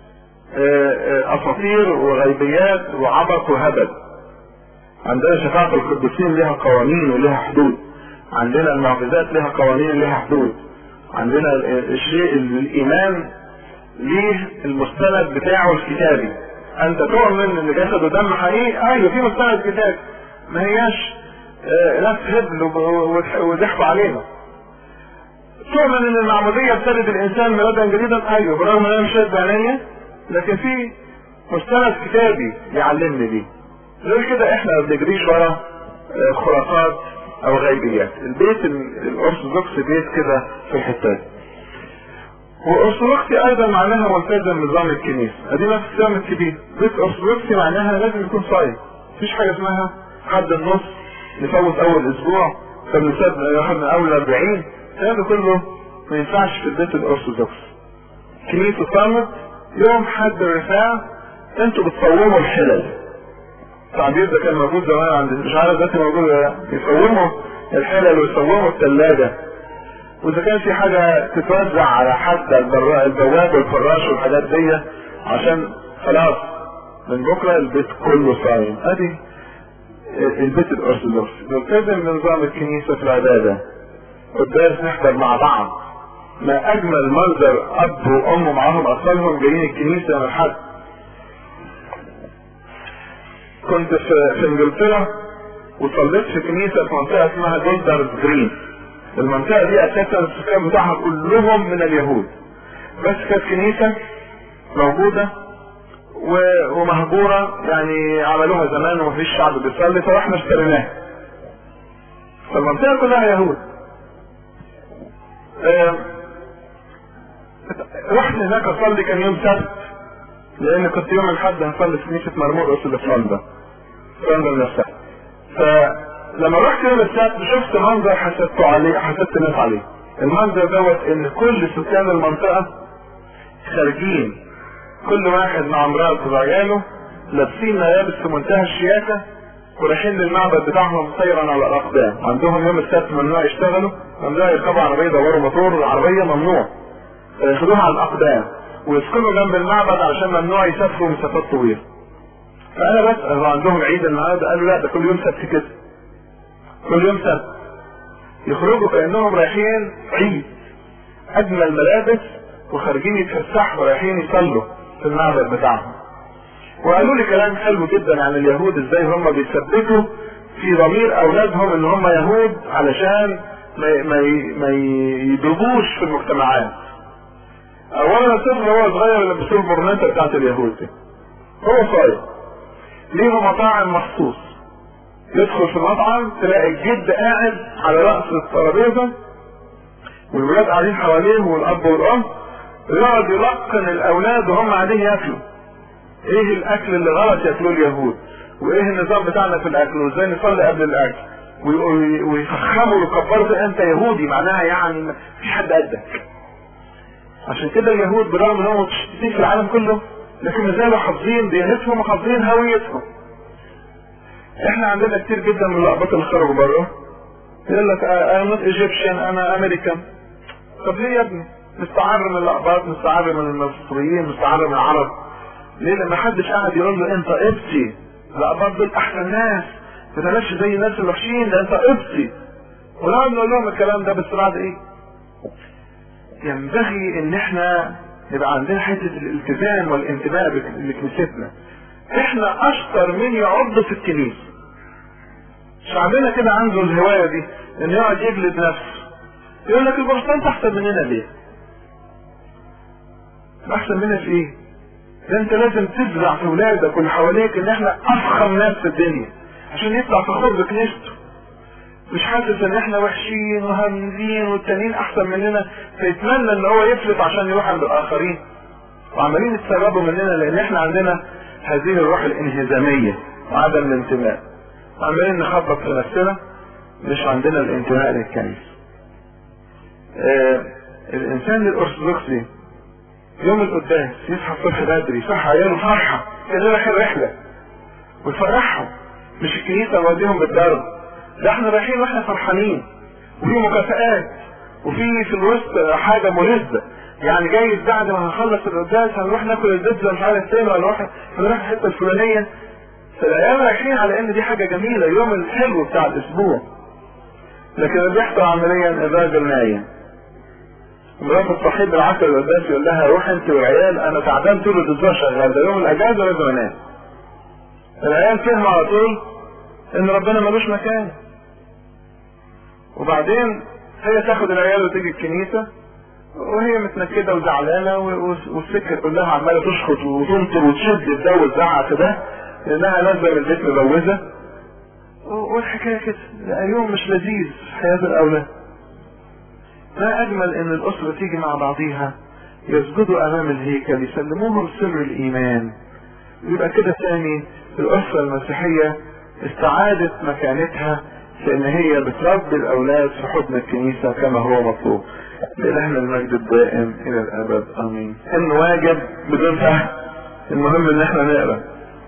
اساطير وغيبيات وعبث وهبل. عندنا شفاعة القديسين لها قوانين ولها حدود، عندنا المعجزات لها قوانين لها حدود، عندنا الشيء الايمان ليه المستند بتاعه الكتابي، انت تؤمن ان جسده دم حقيقي؟ ايوه في مستند كتاب، ما هياش ناس هبل وضحكوا علينا. تؤمن ان المعمودية بتلد الانسان ميلادا جديدا؟ ايوه، بالرغم ان انا مش شايف بعينيا، لكن في مستند كتابي يعلمني دي. غير كده احنا ما بنجريش ورا خرافات او غيبيات. البيت الارثوذكسي بيت كده في الحتات. وارثوذكسي ايضا معناها ملتزم نظام الكنيسه، ادي نفس الكلام الكبير. بيت ارثوذكسي معناها لازم يكون صايم، مفيش حاجه اسمها حد النص نفوت اول اسبوع فبنسد واحد من اول 40. هذا كله ما ينفعش في البيت الارثوذكسي. كنيسه صامت يوم حد الرفاع انتوا بتصوموا الحلل. التعبير ده كان موجود زمان عند مش عارف دلوقتي موجود ولا لا. يصوموا الحلل ويصوموا الثلاجه، واذا كان في حاجه تتوزع على حتى البواب والفراش والحاجات دي، عشان خلاص من بكره البيت كله صايم. ادي البيت الارثوذكسي نلتزم بنظام الكنيسه في العباده. قداس نحضر مع بعض، ما اجمل منظر اب وام معاهم اطفالهم جايين الكنيسه يوم الحد. كنت في انجلترا وصليت في كنيسه في منطقه اسمها جولدرز جرين. المنطقه دي اساسا السكان بتاعها كلهم من اليهود، بس كانت كنيسه موجوده ومهجوره، يعني عملوها زمان ومفيش شعب بيصلي فاحنا اشتريناها. فالمنطقه كلها يهود. رحت هناك اصلي، كان يوم سبت، لان كنت يوم الاحد هصلي في كنيسه مرموق اللي في لندن نفسها. فلما رحت يوم السبت شفت منظر حسدت الناس عليه. المنظر دوت ان كل سكان المنطقه خارجين، كل واحد مع مراته وعياله لابسين ملابس في منتهى الشياكه ورايحين للمعبد بتاعهم سيرا على الاقدام. عندهم يوم السبت ممنوع يشتغلوا، ممنوع يركبوا عربيه يدوروا موتور، العربيه ممنوع، فياخدوها على الاقدام ويسكنوا جنب المعبد عشان ممنوع يسافروا مسافات طويله. فانا بسال عندهم عيد النهارده؟ قالوا لا ده كل يوم سبت كده، كل يوم سبت يخرجوا كانهم رايحين عيد، اجمل ملابس وخارجين يتفسحوا رايحين يصلوا في المعبد بتاعهم. وقالوا لي كلام حلو جدا عن اليهود، ازاي هم بيثبتوا في ضمير اولادهم ان هم يهود علشان ما يضربوش في المجتمعات. اولا الطفل هو صغير يلبسوه البرنيطه بتاعت اليهود دي، هو صغير ليه مطاعم مخصوص، يدخل في المطعم تلاقي الجد قاعد على رأس الترابيزه والولاد قاعدين حواليه والاب والام، يقعد يلقن الاولاد وهم قاعدين ياكلوا ايه الاكل اللي غلط ياكلوه اليهود، وايه النظام بتاعنا في الاكل، وازاي نصلي قبل الاكل، ويفخموا ويكبروا انت يهودي، معناها يعني مفيش حد قدك. عشان كده اليهود برغم انهم متشتتين في العالم كله لكن ما زالوا حافظين ديانتهم وحافظين هويتهم. احنا عندنا كتير جدا من اللقبات اللي خرجوا بره يقول لك انا نوت ايجيبشن، انا امريكان. طب ليه يا ابني؟ مستعر من اللقبات، مستعر من المصريين، مستعر من العرب. ليه؟ لما حدش قاعد يقول له انت قبطي، اللقبات دول احسن ناس، ما تبقاش زي الناس الوحشين، ده انت قبطي. ونقعد نقول لهم الكلام ده، بس بعد ايه؟ ينبغي ان احنا يبقى عندنا حته الالتزام والانتماء لكنيستنا. احنا اشطر من يعض في الكنيسه. شعبنا كده عنده الهوايه دي ان يقعد يجلد نفسه، يقول لك البروتستانت احسن مننا ليه؟ احسن مننا في ايه؟ ده انت لازم تزرع في ولادك واللي حواليك ان احنا افخم ناس في الدنيا عشان يطلع فخور بكنيسته، مش حاسس ان احنا وحشين وهمزين والتانيين احسن مننا فيتمنى ان هو يفلت عشان يروح عند الاخرين، وعمالين يتسربوا مننا لان احنا عندنا هذه الروح الانهزاميه وعدم الانتماء، وعمالين نخبط في نفسنا، مش عندنا الانتماء للكنيسه. الانسان الارثوذكسي يوم القداس يصحى الصبح بدري، صح عياله فرحه كده اخر رحله ويفرحهم، مش الكنيسه نوديهم بالضرب، ده احنا رايحين واحنا فرحانين وفي مكافآت وفي الوسط حاجه ملذه، يعني جايز بعد ما هنخلص القداس هنروح ناكل البيتزا مش عارف فين، ولا نروح الحته الفلانيه. فالايام رايحين على ان دي حاجه جميله، يوم الحلو بتاع الاسبوع. لكن اللي بيحصل عمليا الراجل نايم مرات صاحب العسل والقداس يقول لها روح انت والعيال، انا تعبان طول الاسبوع شغال، ده يوم الاجازه لازم انام. العيال فهموا على طول ان ربنا ملوش مكان. وبعدين هي تاخد العيال وتيجي الكنيسه وهي متنكده وزعلانه، والسكه كلها عماله تشخط وتنطر وتشد الجو وتزعق كده لانها نازله من البيت مبوزه. والحكايه كده يوم مش لذيذ في حياه الاولاد. ما اجمل ان الاسره تيجي مع بعضيها يسجدوا امام الهيكل يسلموهم سر الايمان، ويبقى كده تاني الاسره المسيحيه استعادت مكانتها في ان هي بتربي الاولاد في حضن الكنيسه كما هو مطلوب. لإلهنا المجد الدائم الى الابد امين. انه واجب بدون فهم، المهم ان احنا نقرا.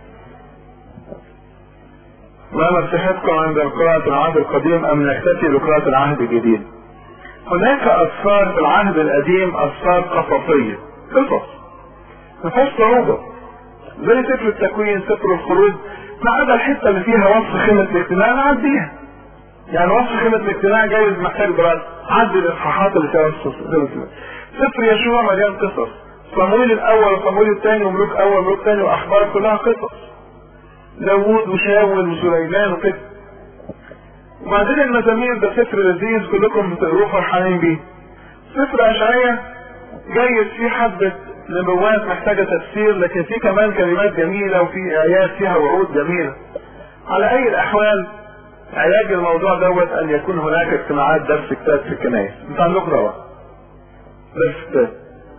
ما نصيحتكم عند قراءة العهد القديم ام نكتفي بقراءة العهد الجديد؟ هناك اسفار في العهد القديم اسفار قصصية، قصص ما فيهاش صعوبة، زي سفر التكوين، سفر الخروج، ما عدا الحتة اللي فيها وصف خيمة الاجتماع نعديها. يعني وصف خيمة الاجتماع جايز محتاج دراسة، عدي الاصحاحات اللي فيها وصف الاجتماع. سفر يشوع مليان قصص، صمويل الاول وصمويل الثاني وملوك اول وملوك ثاني واخبار كلها قصص، داوود وشاول وسليمان وكده. وبعدين المزامير ده سفر لذيذ كلكم بتقروه فرحانين بيه. سفر اشعياء جايز فيه حبة نبوات محتاجة تفسير، لكن فيه كمان كلمات جميلة وفي ايات فيها وعود جميلة. على اي الاحوال علاج الموضوع دوت ان يكون هناك اجتماعات درس كتاب في الكنائس. انت عندكم روح درس كتاب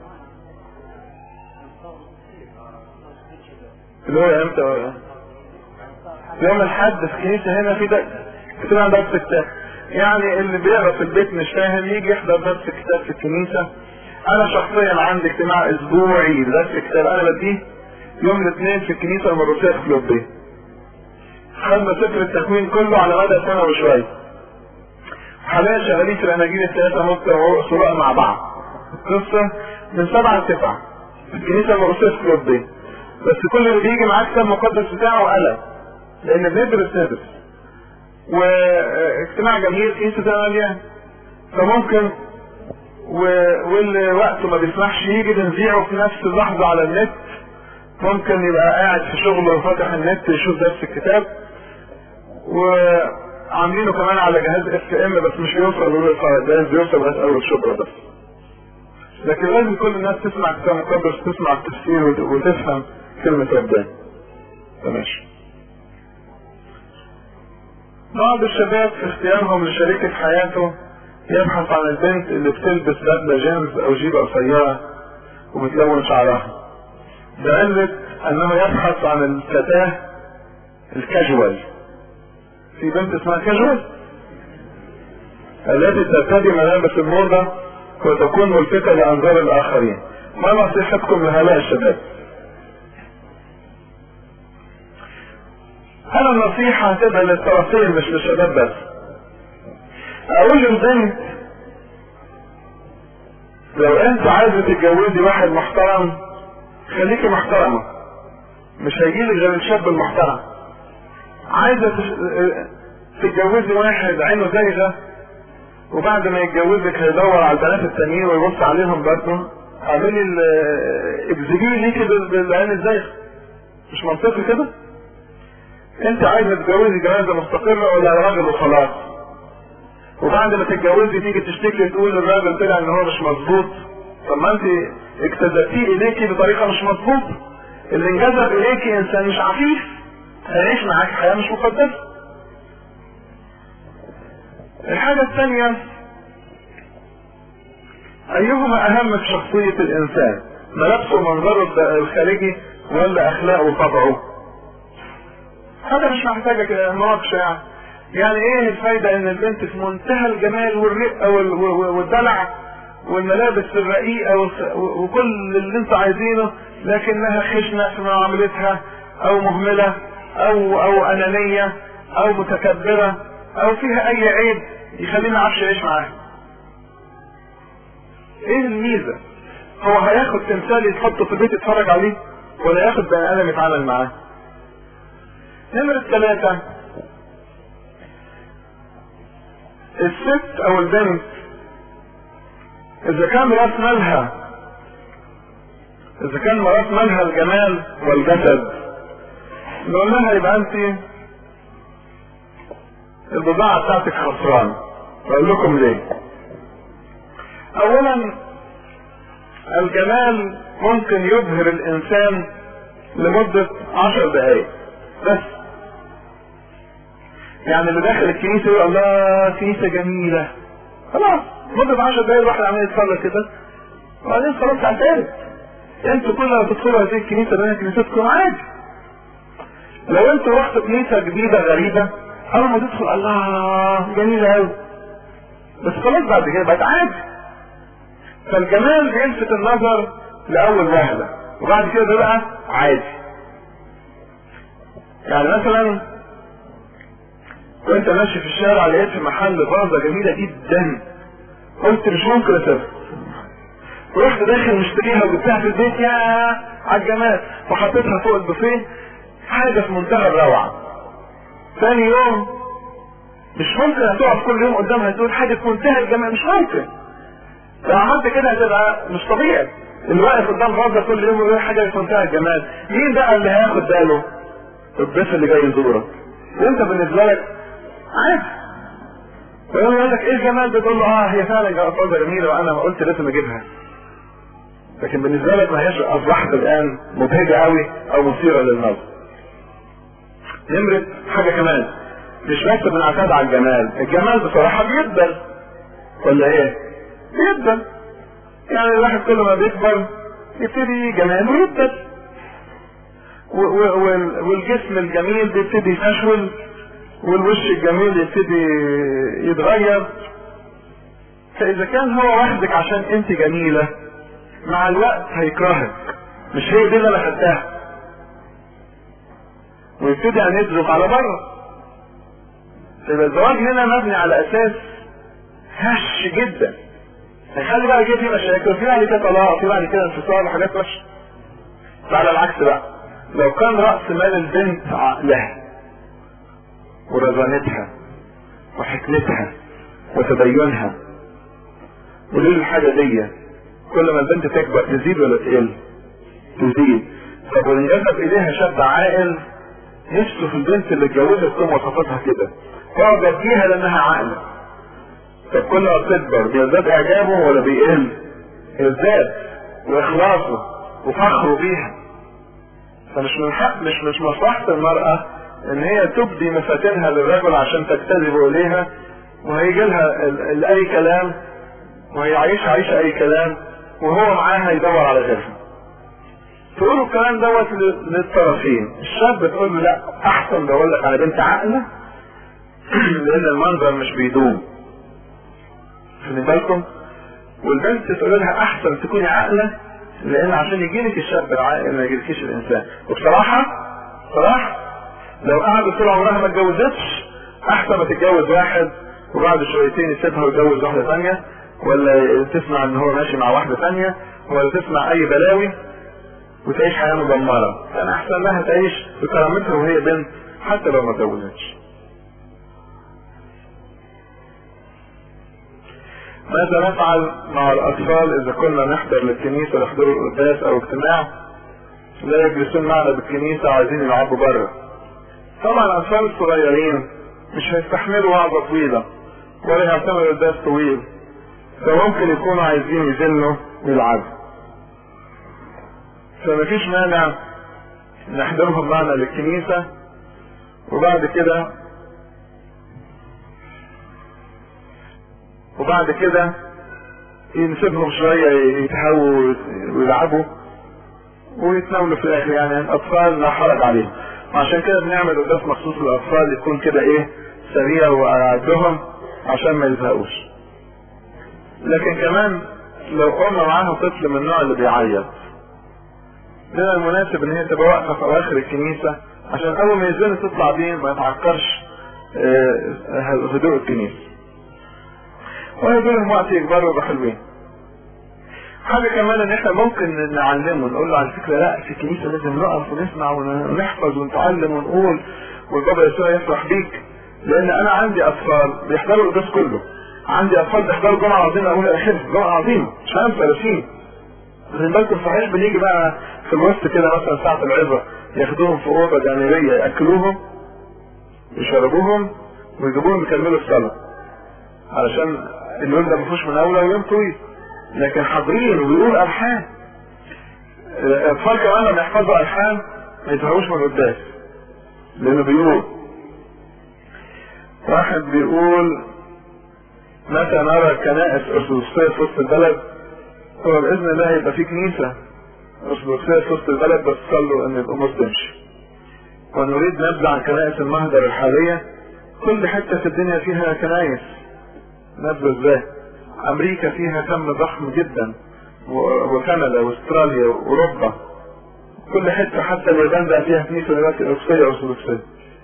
اللي هو امتى؟ يوم الحد في الكنيسة هنا في اجتماع درس كتاب. يعني اللي بيقرا في البيت مش فاهم يجي يحضر درس كتاب في الكنيسة. انا شخصيا عندي اجتماع اسبوعي درس كتاب انا بديه يوم الاثنين في الكنيسة المروسية في كلوبيه. خدنا سفر التكوين كله على مدى سنة وشوية. حاليا شغالين في الاناجيل الثلاثة مكة وسراء مع بعض. القصة من 7 ل 9 في الكنيسة المروسية في كلوبيه. بس كل اللي بيجي معاه كتاب مقدس بتاعه وقلم، لان بندرس واجتماع جميل كنيسة مليان. فممكن واللي وقته ما بيسمحش يجي بنذيعه في نفس اللحظة على النت. ممكن يبقى قاعد في شغله وفاتح النت يشوف درس الكتاب، وعاملينه كمان على جهاز اف ام بس مش بيوصل للجهاز، بيوصل لغايه اول شبرا بس. لكن لازم كل الناس تسمع كتاب مقدس، تسمع التفسير وتفهم كلمة ربنا. ماشي. بعض الشباب في اختيارهم لشريكة حياته يبحث عن البنت اللي بتلبس بدلة جينز او جيبة قصيرة وبتلون شعرها. بعلة انه يبحث عن الفتاة الكاجوال. في بنت اسمها كاجوال التي ترتدي ملابس الموضة وتكون ملفتة لانظار الاخرين. ما نصيحتكم لهؤلاء الشباب؟ انا النصيحة هتبقى للطرفين مش للشباب بس. اقول للبنت لو انت عايزة تتجوزي واحد محترم خليكي محترمة، مش هيجيلك غير الشاب المحترم. عايزة تتجوزي واحد عينه زيغة وبعد ما يتجوزك هيدور على البنات التانيين ويبص عليهم برضه، اعملي اجذبيه ليكي بالعين الزيغة. مش منطقي كده؟ انت عايزة تتجوزي جوازة مستقرة ولا راجل وخلاص؟ وبعد ما تتجوزي تيجي تشتكي تقول الراجل طلع ان هو مش مظبوط. طب ما انت اجتذبتيه اليكي بطريقة مش مظبوطة. اللي انجذب اليكي انسان مش عفيف هيعيش معاك حياة مش مقدسة. الحاجة الثانية، ايهما اهم في شخصية الانسان؟ ملابسه ومنظره الخارجي ولا اخلاقه وطبعه؟ هذا مش محتاجة مناقشة. يعني ايه الفايدة ان البنت في منتهى الجمال والرقة والدلع والملابس الرقيقة وكل اللي انتوا عايزينه، لكنها خشنة في معاملتها او مهملة او انانية او متكبرة او فيها اي عيب يخليني معرفش اعيش معاها؟ ايه الميزة؟ هو هياخد تمثال يتحطه في البيت يتفرج عليه ولا ياخد بني ادم يتعامل معاه؟ نمرة 3، الست او البنت اذا كان راس مالها الجمال والجسد، نقول لها يبقى انت البضاعة بتاعتك خسران. اقول لكم ليه. اولا الجمال ممكن يبهر الانسان لمدة 10 دقايق بس. يعني اللي داخل الكنيسة يقول الله كنيسة جميلة، خلاص مدة 10 دقايق الواحد عمال يتصلي كده وبعدين خلاص اعترف. انتوا كل ما تدخلوا هذه الكنيسة بين كنيستكم عادي. لو انتوا رحتوا كنيسة جديدة غريبة اول ما تدخل الله جميلة اوي، بس خلاص بعد كده بقت عادي. فالجمال بيلفت النظر لاول وهلة وبعد كده بقى عادي. يعني مثلا وانت ماشي في الشارع لقيت في محل فازة جميلة جدا، قلت مش ممكن اسافر، ورحت داخل مشتريها وجبتها في البيت يا على الجمال، وحطيتها فوق البوفيه، حاجة في منتهى الروعة. ثاني يوم مش ممكن هتقف كل يوم قدامها تقول حاجة في منتهى الجمال، مش ممكن. لو عملت كده هتبقى مش طبيعي. اللي واقف قدام فازة كل يوم يقول حاجة في منتهى الجمال، مين بقى اللي هياخد باله؟ الضيف اللي جاي يزورك، وانت بالنسبة لك عادي. ويقول لك ايه الجمال ده؟ تقول له هي فعلا فازة جميلة وانا قلت لازم اجيبها. لكن بالنسبة لك ما هيش اصبحت الان مبهجة قوي او مثيرة للنظر. نمرة حاجة كمان، مش بس بنعتاد على الجمال بصراحة بيدبل ولا ايه؟ بيدبل. يعني الواحد كل ما بيكبر يبتدي جماله يدبل، والجسم الجميل بيبتدي يفشول، والوش الجميل يبتدي يتغير. فاذا كان هو واخدك عشان انت جميلة، مع الوقت هيكرهك. مش هي دي اللي انا خدتها، ويبتدي ان يدلق على بره. يبقى الزواج هنا مبني على اساس هش جدا، هيخلي بقى كده في مشاكل، في بعد كده طلاق، وفي بعد كده انفصال وحاجات وحشه. على العكس بقى، لو كان راس مال البنت عقلها ورزانتها وحكمتها وتدينها، وليه الحاجه دي كل ما البنت تكبر تزيد ولا تقل؟ تزيد. طب وينجذب اليها شاب عاقل نفسه في البنت اللي اتجوزها تكون وصفتها كده، اعجب بيها لانها عاقله. طب كل ما بتكبر بيزداد اعجابه ولا بيقل؟ يزداد، واخلاصه وفخره بيها. فمش من حق مش مصلحة المرأة ان هي تبدي مفاتنها للرجل عشان تجتذبه اليها، وهيجي لها اي كلام، وهي عايشة اي كلام، وهو معاها يدور على غيرها. تقولوا الكلام دوت للطرفين. الشاب تقول له لا، احسن بقول لك على بنت عاقله لان المنظر مش بيدوم، خلي بالكم. والبنت تقول لها احسن تكوني عاقله لان عشان يجيلك الشاب العاقل ما يجيلكيش الانسان. وبصراحه لو قعدت طول عمرها ما اتجوزتش احسن ما تتجوز واحد وبعد شويتين يسيبها ويتجوز واحده ثانيه، ولا تسمع ان هو ماشي مع واحده ثانيه، ولا تسمع اي بلاوي وتعيش حياه مدمره. كان احسن لها تعيش بكرامتها وهي بنت حتى لو ما اتجوزتش. ماذا نفعل مع الاطفال اذا كنا نحضر للكنيسه لحضور القداس او اجتماع لا يجلسون معنا بالكنيسه وعايزين يلعبوا بره؟ طبعا الاطفال الصغيرين مش هيستحملوا وعظه طويله ولا هيعتمدوا القداس طويل، فممكن يكونوا عايزين يزنوا ويلعبوا. فمفيش مانع نحضرهم معنا للكنيسه وبعد كده نسيبهم شويه يتهووا ويلعبوا ويتناولوا في الاخر. يعني الاطفال لا حرج عليهم، وعشان كده بنعمل قداس مخصوص للاطفال يكون كده سريع وأعدهم عشان ما يزهقوش. لكن كمان لو قلنا معاها طفل من النوع اللي بيعيط، من المناسب ان هي تبقى واقفه في اواخر الكنيسه عشان اول ما ينزلوا تطلع بيه ما يتعكرش هدوء الكنيسه، ويدولهم وقت يكبروا ويبقوا حلوين. حاجه كمان ان احنا ممكن نعلمه، نقول له على فكره لا، في الكنيسه لازم نقف ونسمع ونحفظ ونتعلم ونقول، والبابا يسوع يفرح بيك. لان انا عندي اطفال بيحضروا القداس كله عندي اطفال بيحضروا الجمعه العظيمه اقول اخرها جمعه عظيمه مش هنسى 30. خلي بالكم صحيح بنيجي بقى في الوسط كده مثلا ساعه العظه ياخدوهم في اوضه جانبيه ياكلوهم يشربوهم ويجيبوهم يكملوا الصلاه علشان اليوم ده ما فيهوش مناوله ويوم طويل، لكن حاضرين وبيقول الحان. الاطفال كمان لما يحفظوا الحان ما يتهروش من القداس لانه بيقول. واحد بيقول متى نرى كنائس ارثوذكسيه في وسط البلد؟ هو باذن الله يبقى في كنيسه ارثوذكسيه في وسط البلد، بس صلوا ان الامور تمشي. ونريد نبذ عن كنائس المهجر الحاليه. كل حته في الدنيا فيها كنائس، نبذ ازاي؟ امريكا فيها كم ضخم جدا، وكندا واستراليا واوروبا، كل حته حتى اليابان بقى فيها كنيسه دلوقتي ارثوذكسيه.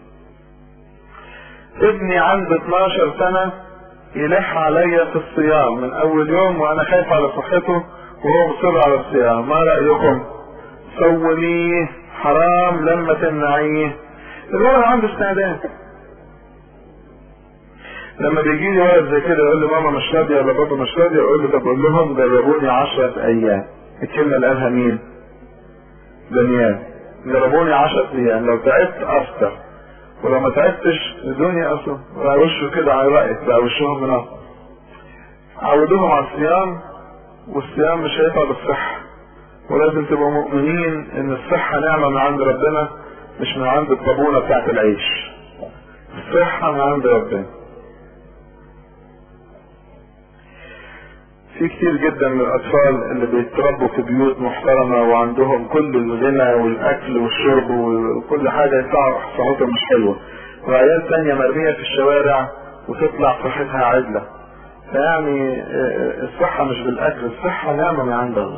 ابني عنده 12 سنه يلح عليا في الصيام من اول يوم وانا خايف على صحته وهو مصر على الصيام، ما رايكم؟ صوميه حرام لما تمنعيه. الولد عنده استعداد. لما بيجي لي ولد زي كده يقول لي ماما مش راضيه ولا بابا مش راضيه، اقول له طب قول لهم جربوني 10 ايام. الكلمه اللي قالها مين؟ دانيال. جربوني 10 ايام، لو تعبت افطر ولو ما تعبتش الدنيا اصلا بقى وشه كده على رأيك بقى وشهم منافق. عودوهم على الصيام، والصيام مش هيطلع بالصحة، ولازم تبقوا مؤمنين ان الصحة نعمة من عند ربنا مش من عند الطابونة بتاعت العيش. الصحة من عند ربنا. في كتير جدا من الاطفال اللي بيتربوا في بيوت محترمة وعندهم كل الغنى والاكل والشرب وكل حاجة يطلعوا صحتهم مش حلوة، وعيال تانية مرمية في الشوارع وتطلع صحتها عدلة. فيعني الصحة مش بالاكل، الصحة نعمة من عند الله.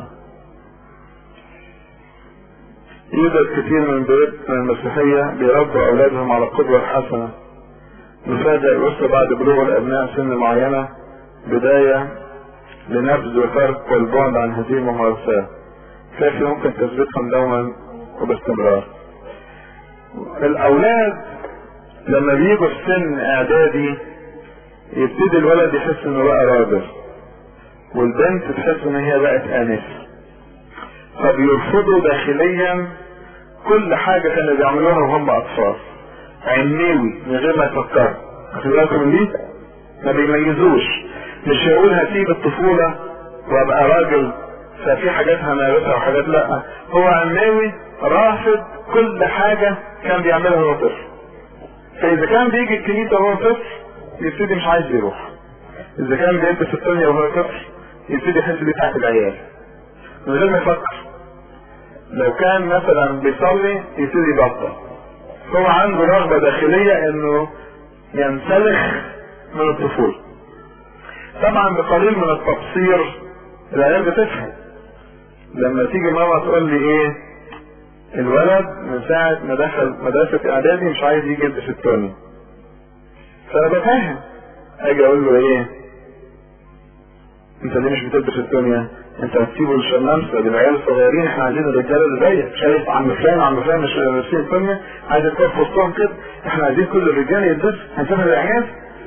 يوجد كتير من بيوت المسيحية بيربوا اولادهم على القدوة الحسنة. نفاجئ الاسرة بعد بلوغ الابناء سن معينة بداية لنبذ وترك والبعد عن هذه الممارسات. كيف يمكن تثبيتهم دوما وباستمرار؟ الاولاد لما بيجوا في سن اعدادي يبتدي الولد يحس انه بقى راجل، والبنت تحس ان هي بقت انسة، فبيرفضوا داخليا كل حاجة كانوا بيعملوها وهم اطفال. عنيوي من غير ما يفكروا. واخد بالكم من دي؟ ما بيميزوش. مش هيقول هسيب الطفولة وابقى راجل ففي حاجات همارسها وحاجات لا، هو عناوي رافض كل حاجة كان بيعملها وهو طفل. فاذا كان بيجي الكنيسة وهو طفل يبتدي مش عايز يروح. اذا كان بيلبس الدنيا وهو طفل يبتدي يحس دي بتاعت العيال من غير ما يفكر. لو كان مثلا بيصلي يبتدي يبطل. هو عنده رغبة داخلية انه ينسلخ من الطفولة. طبعا بقليل من التبصير العيال بتفهم. لما تيجي ماما تقول لي ايه الولد من ساعة ما دخل مدرسة اعدادي مش عايز يجي يلبس التوني، فانا بفهم. اجي اقول له ايه انت ليه مش بتلبس التونيا؟ انت هتسيبه للشمامسة بالعيال الصغيرين، احنا عايزين الرجاله اللي زيك. شايف عم فلان مش لابسين التونيا عايز تقف في وسطهم كده، احنا عايزين كل الرجال يلبسوا، هنسيبها للعيال؟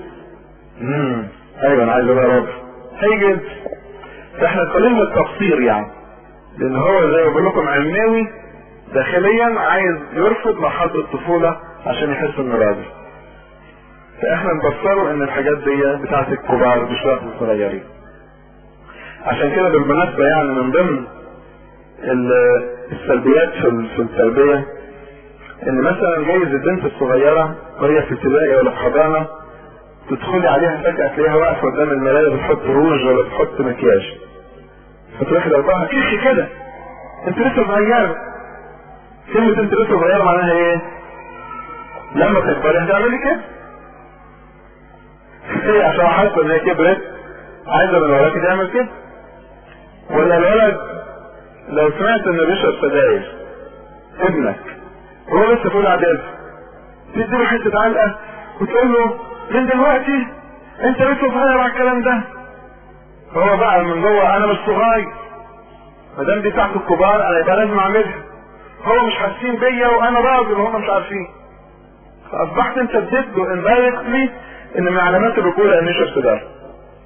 ايوه انا عايز ابقى راجل هيجي. فاحنا قليل من التقصير يعني، لان هو زي ما بقول لكم علماوي داخليا عايز يرفض مرحله الطفوله عشان يحس انه راجل. فاحنا نبصره ان الحاجات دي بتاعت الكبار مش بتاعت الصغيرين. عشان كده بالمناسبه يعني من ضمن السلبيات في التربيه ان مثلا جايز البنت الصغيره وهي في ابتدائي ولا في حضانه تدخلي عليها فجأة تلاقيها واقفة قدام المراية بتحط روج ولا بتحط مكياج، فتروحي لقاها كيخي كده انت لسه صغيرة. كلمة انت لسه صغيرة معناها ايه؟ لما تكبري هتعملي كده. هي عشان حاسة ان هي كبرت عايزة من وراكي تعمل كده. ولا الولد لو سمعت انه بيشرب سجاير ابنك وهو لسه فوق اعدادي تديله حتة علقة وتقول له من دلوقتي انت لسه صغير على الكلام ده. هو بقى من جوه انا مش صغير، ما دام دي بتاعت الكبار انا يبقى لازم اعملها. هو مش حاسين بيا وانا راجل وهم مش عارفين. فاصبحت انت اديت له اندايركتلي ان من علامات الرجوله ان يشرب سيجاره.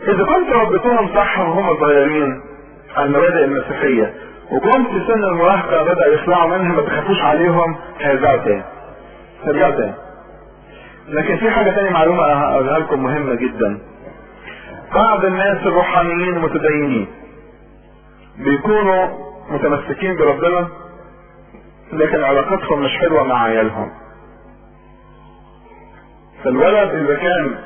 اذا كنت ربيتوهم صح وهم صغيرين على المبادئ المسيحية، وكنت في سن المراهقة بدأ يخلعوا منها، ما تخافوش عليهم، هيرجعوا تاني. لكن في حاجة تانية معلومة هقولها لكم مهمة جدا. بعض الناس الروحانيين المتدينين بيكونوا متمسكين بربنا، لكن علاقتهم مش حلوة مع عيالهم. فالولد اذا كان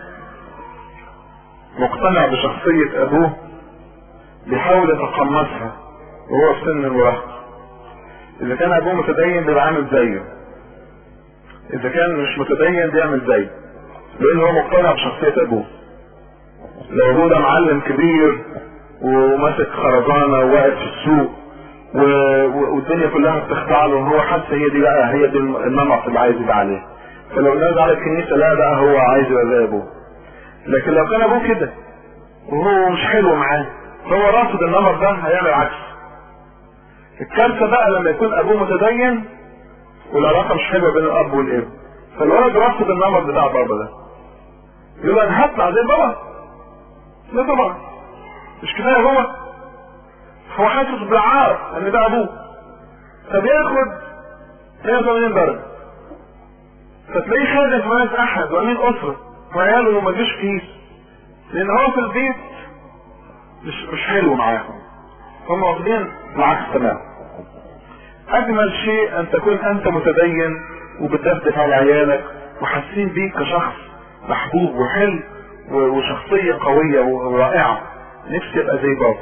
مقتنع بشخصية ابوه بيحاول يتقمصها وهو في سن المراهقة. اذا كان ابوه متدين بيبقى عامل زيه، اذا كان مش متدين بيعمل زيه، لانه هو مقتنع بشخصية ابوه. لو ابوه ده معلم كبير وماسك خرزانة وواقف في السوق والدنيا كلها بتخضع له، وهو حاسس هي دي النمط اللي عايز يبقى عليه، فلو نازل على الكنيسة لا بقى هو عايز يبقى زي ابوه. لكن لو كان ابوه كده وهو مش حلو معاه، فهو راصد النمط ده هيعمل عكس. الكارثة بقى لما يكون ابوه متدين والعلاقة مش حلوة بين الاب والابن، فالولد راصد النمط بتاع بابا ده، يقول انا هطلع زي بابا. لا طبعا، مش كفاية هو حاسس بالعار ان ده ابوه، فبياخد 180 درجة، فتلاقيه خادم في ناس احد وامين اسرة وعياله ما جيش كيس، لان هو في البيت مش حلو معاهم، هم واخدين العكس تماما. اجمل شيء ان تكون انت متدين وبتدفع على عيالك وحاسين بيك كشخص محبوب وحلو وشخصية قوية ورائعة، نفسي يبقى زي بابا.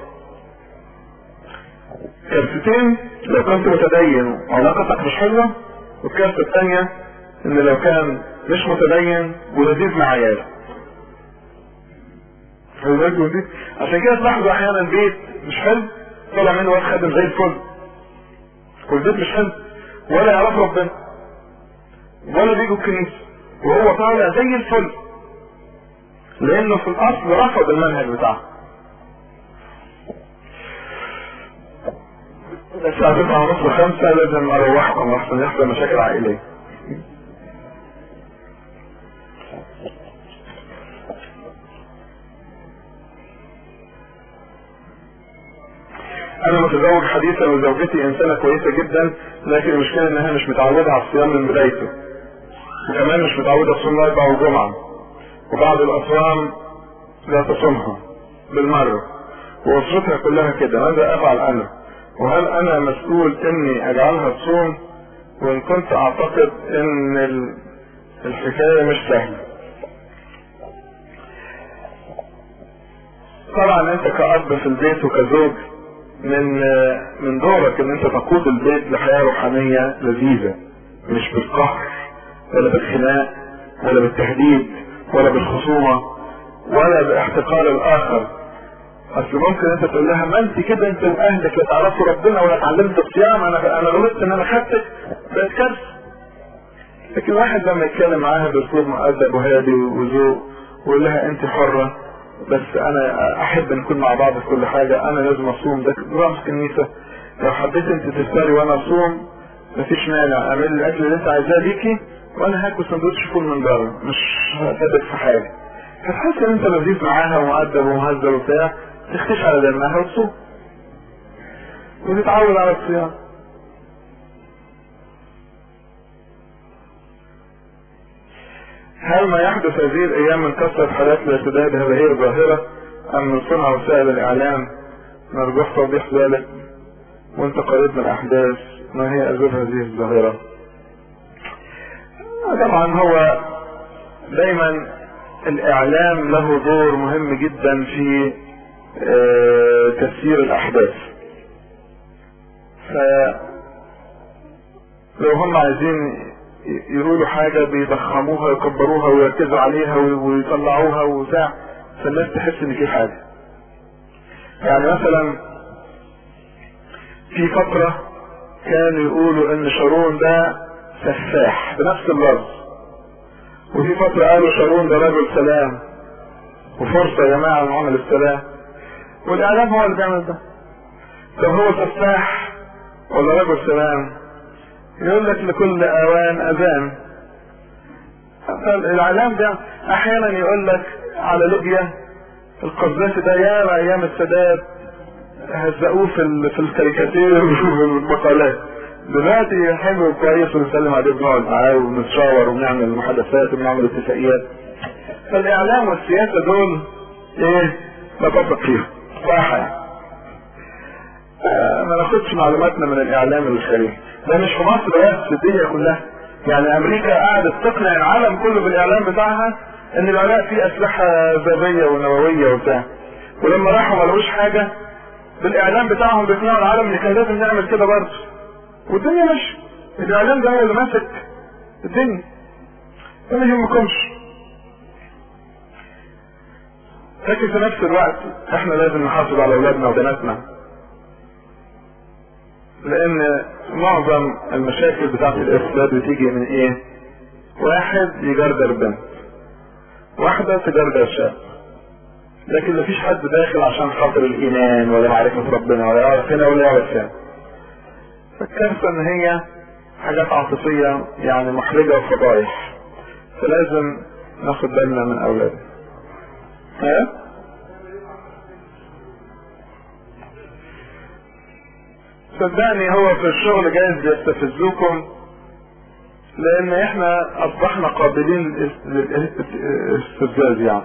كارثتين: لو كنت متدين وعلاقتك مش حلوة، والكارثة الثانية ان لو كان مش متدين ولذيذ مع عياله. عشان كده تلاحظوا احيانا بيت مش حلو طلع منه واحد خادم زي الفل، والبيت مش حلو ولا يعرف ربنا ولا بيجوا الكنيسة، وهو طالع زي الفل لانه في الاصل رفض المنهج بتاعه. الساعة 9:30 5 لازم اروحكم احسن يحصل مشاكل عائلية. انا متزوج حديثا وزوجتي انسانة كويسة جدا، لكن المشكلة انها مش متعودة على الصيام من بدايته، وكمان مش متعودة تصوم الاربعاء والجمعة، وبعض الاصوام لا تصومها بالمرة، واسرتها كلها كده. ماذا افعل انا؟ وهل انا مسؤول اني اجعلها تصوم؟ وان كنت اعتقد ان الحكاية مش سهلة. طبعا انت كأب في البيت وكزوج من دورك ان انت تقود البيت لحياة روحانية لذيذة، مش بالقهر ولا بالخناق ولا بالتهديد ولا بالخصومة ولا باحتقار الاخر. اصل ممكن انت تقول لها ما انت كده انت واهلك لا تعرفوا ربنا ولا اتعلمت الصيام، انا غلطت ان انا خدتك، بقت كارثة. لكن واحد لما يتكلم معاها باسلوب مؤدب وهادي وذوق ويقول لها انت حرة، بس انا احب نكون مع بعض في كل حاجة، انا لازم اصوم، ده راس كنيسة، لو حبيت انت تفطري وانا اصوم مفيش مانع، اعمل الاكل اللي انت عايزاه ليكي وانا هاكل سندوتش فول من بره، مش هتبك في حاجة. هتحس ان انت لذيذ معاها ومؤدب ومهذب وبتاع، تختش على دمها وتصوم وتتعود على الصيام. هل ما يحدث هذه الايام من كثرة حالات الاعتداء هذه ظاهرة ام من صنع وسائل الاعلام؟ نرجح توضيح ذلك، وانت قريب من الاحداث، ما هي اسباب هذه الظاهرة؟ طبعا هو دايما الاعلام له دور مهم جدا في تفسير الاحداث. فلو هم عايزين يقولوا حاجة بيضخموها ويكبروها ويركزوا عليها ويطلعوها وبتاع، فالناس تحس ان في حاجة. يعني مثلا في فترة كانوا يقولوا ان شارون ده سفاح بنفس اللفظ، وفي فترة قالوا شارون ده رجل سلام وفرصة يا جماعة لعمل السلام، والاعلام هو اللي بيعمل ده. طب هو سفاح ولا رجل سلام؟ يقول لك لكل اوان اذان. فالاعلام ده احيانا يقول لك على ليبيا القذافي ده يا ايام السادات هزقوه في الكاريكاتير والمقالات. دلوقتي حلو كويس ونسلم عليه بنقعد معاه ونتشاور ونعمل محادثات ونعمل اتفاقيات. فالاعلام والسياسه دول ايه نطبق فيهم صراحه. ما ناخدش معلوماتنا من الاعلام الخارجي، ده مش في مصر بس، في الدنيا كلها. يعني امريكا قاعدة تقنع العالم كله بالاعلام بتاعها ان العراق فيه اسلحة ذرية ونووية وبتاع، ولما راحوا ما لقوش حاجة بالاعلام بتاعهم بيقنعوا العالم ان كان لازم نعمل كده برضه، والدنيا ماشية. الاعلام ده هو اللي ماسك الدنيا، ما يهمكمش. لكن في نفس الوقت احنا لازم نحافظ على اولادنا وبناتنا، لان معظم المشاكل بتاعت الارتداد بتيجي من ايه؟ واحد يجردر بنت، واحدة تجردر شاب، لكن مفيش حد داخل عشان خاطر الايمان ولا معرفة ربنا ولا يعرف هنا ولا يعرف هنا. فالكارثة ان هي حاجات عاطفية يعني محرجة وفضايح، فلازم ناخد بالنا من اولادنا. صدقني هو في الشغل جايز يستفزوكم، لان احنا اصبحنا قابلين للاستفزاز يعني.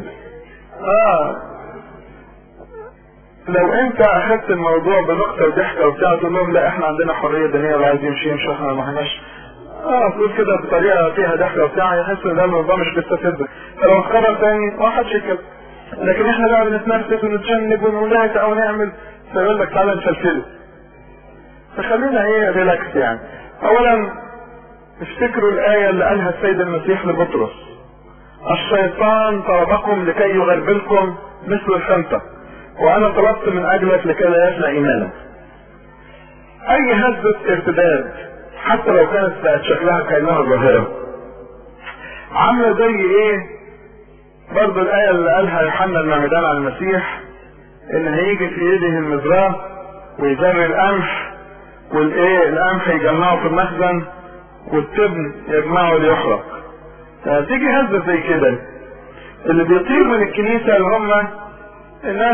لو انت اخدت الموضوع بنقطة وضحكة وبتاع تقول لهم لا احنا عندنا حرية دينية واللي عايز يمشي يمشي، احنا ما احناش تقول كده بطريقة فيها ضحكة وبتاع، يحس ان ده الموضوع مش بيستفزك. فلو اتكرر تاني ما حدش يتكلم، لكن احنا بقى بنتنفس ونتجنب ونولات او نعمل، فيقول لك تعالى نفلفله. فخلينا ايه ريلاكس يعني. اولا افتكروا الاية اللي قالها السيد المسيح لبطرس: الشيطان طلبكم لكي يغربلكم مثل الخنطة، وانا طلبت من اجلك لكي لا يفنى ايمانك. اي هزة ارتداد حتى لو كانت بقت شكلها كأنها ظاهرة عاملة زي ايه؟ برضو الاية اللي قالها يوحنا المعمدان عن المسيح ان هيجي في يده المزرعة ويزرع القمح، والايه القمح يجمعه في المخزن والتبن يجمعه ليحرق. تيجي هزة زي كده، اللي بيطير من الكنيسة اللي هم الناس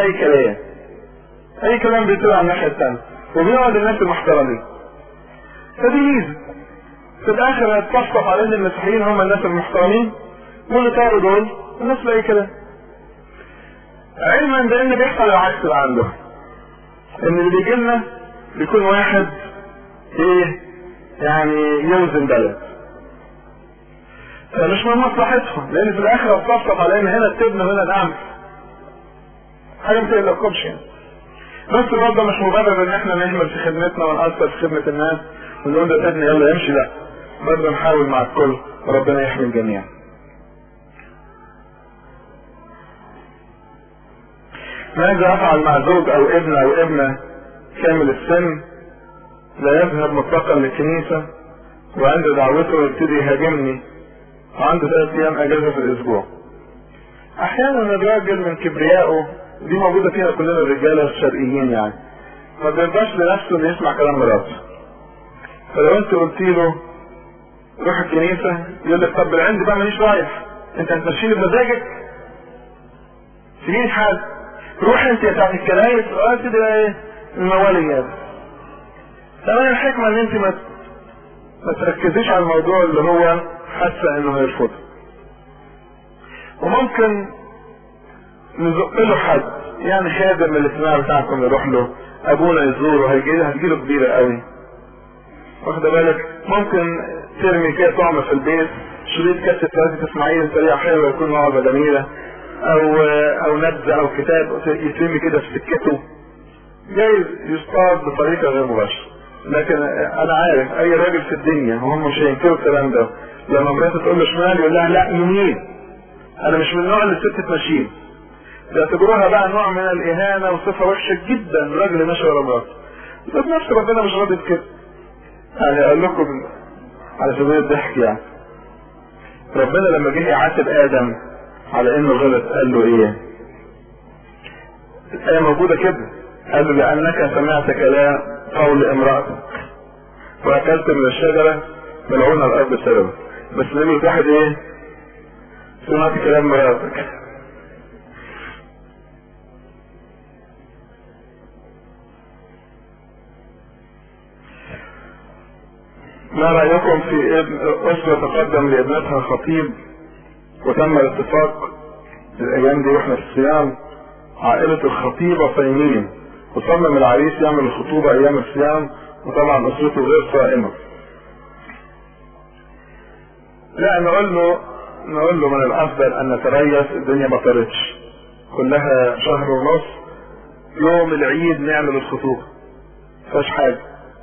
اي كلام بيطير على الناحية التانية، وبيقعد الناس المحترمين. فدي ميزة في الاخر هتصفصف على ان المسيحيين هم الناس المحترمين، واللي طاروا دول الناس لاي كلام، علما بان بيحصل العكس اللي عنده، ان اللي بيجي لنا بيكون واحد ايه يعني يوزن بلد، فمش من مصلحتهم، لان في الاخر هتصفصف على ان هنا التبن وهنا القمح، حاجه ما تقلقكمش يعني. بس برضه مش مبرر ان احنا نهمل في خدمتنا ونأثر في خدمة الناس ونقول ده تبني يلا يمشي، لا، برضه نحاول مع الكل وربنا يحمي الجميع. ماذا افعل مع زوج او ابن او ابنة كامل السن لا يذهب مطلقا للكنيسة وعند دعوته يبتدي يهاجمني وعنده 3 ايام اجازة في الاسبوع؟ احيانا الراجل من كبريائه، دي موجودة فينا كلنا الرجالة الشرقيين يعني، ما بيرضاش لنفسه انه يسمع كلام مراته. فلو انت قلت له روح الكنيسة يقول لك طب عندي بقى مانيش رايح، انت هتمشيني بمزاجك؟ سيبيني في حالي، روح انت يا بتاعت الكنايس كده ايه المواليات. طبعا الحكمة ان انت ما تركزيش على الموضوع اللي هو حاسة انه هيرفضه، وممكن نزق له حد يعني خادم من الاجتماع بتاعكم يروح له، ابونا يزوره هتجيله كبيرة قوي، واخد بالك؟ ممكن ترمي كده طعم في البيت، شريط كاسة 3 اسماعيل سريعة حلوة يكون وعظة جميلة، او نبذة او كتاب يترمي كده في سكته، جايز يصطاد بطريقة غير مباشرة. لكن انا عارف اي راجل في الدنيا وهم مش هينكروا الكلام ده، لما مراته تقول له شمال يقول لها لا يمين. انا مش من النوع اللي الست تمشيه، بيعتبروها بقى نوع من الاهانة وصفة وحشة جدا الراجل ماشي ورا مراته. بس نفس ربنا مش راضي بكده. يعني اقول لكم على سبيل الضحك يعني، ربنا لما جه يعاتب ادم على انه غلط قال له ايه؟ الآية موجودة كده، قال له لأنك سمعت كلام قول امرأتك وأكلت من الشجرة ملعون الأرض بسببه. بس نقول واحد ايه؟ سمعت كلام مراتك. ما رأيكم في أسرة تقدم لابنتها خطيب وتم الاتفاق الأيام دي واحنا في الصيام، عائلة الخطيبة صايمين وصمم العريس يعمل الخطوبة أيام الصيام وطبعا أسرته غير صائمة. لا، نقول له من الأفضل أن نتريث، الدنيا ما طارتش، كلها شهر ونص، يوم العيد نعمل الخطوبة مفيش حاجة.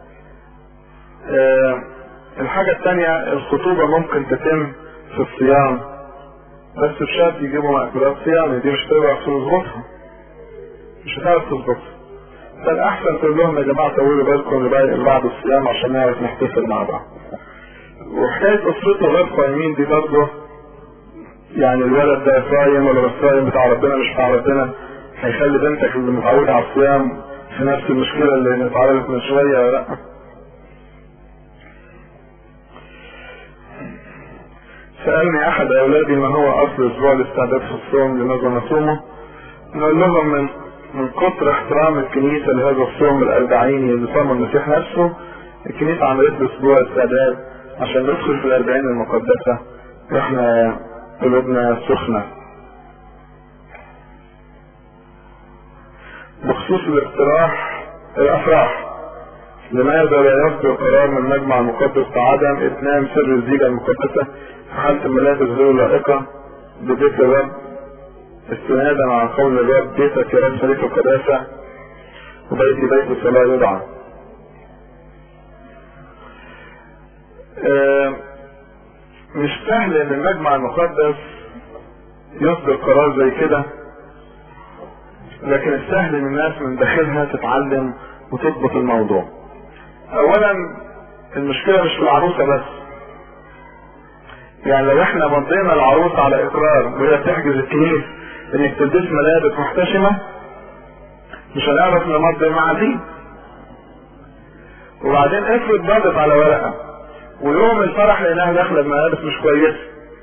الحاجة الثانية، الخطوبة ممكن تتم في الصيام بس بشرط يجيبوا مأكولات صيام، دي مش هتقدر تظبطها، مش هتعرف تظبطها. فالأحسن تقول لهم يا جماعة طولوا بالكم بعد الصيام عشان نعرف نحتفل مع بعض. وحكاية أسرته غير صايمين دي برضه يعني الولد ده صايم ولا مش صايم، بتاع ربنا مش بتاع ربنا، هيخلي بنتك اللي متعودة على الصيام في نفس المشكلة اللي اتعرضت من شوية ولا لأ. سألني أحد أولادي ما هو أصل أسبوع الاستعداد في الصوم لماذا نصومه؟ نقول لهم من كتر احترام الكنيسة لهذا الصوم الأربعيني اللي صام المسيح نفسه، الكنيسة عملت له أسبوع استعداد عشان ندخل في الأربعين المقدسة واحنا قلوبنا سخنة. بخصوص الأفراح، لماذا لا يصدر قرار من المجمع المقدس بعدم إتمام سر الزيجة المقدسة في حالة الملابس غير لائقة ببيت الرب، استنادا على قول الرب بيتك يا رب شريك القداسة وبيتي بيت الصلاة يدعى. مش سهل ان المجمع المقدس يصدر قرار زي كده، لكن السهل ان الناس من داخلها تتعلم وتضبط الموضوع. اولا المشكلة مش في العروسة بس، يعني لو احنا مضينا العروسة على اقرار وهي تحجز الكنيسة انك تلبس ملابس محتشمة، مش هنعرف نمضي مع دي. وبعدين افرض ضغط على ورقة ويوم الفرح لانها داخله بملابس مش كويسه،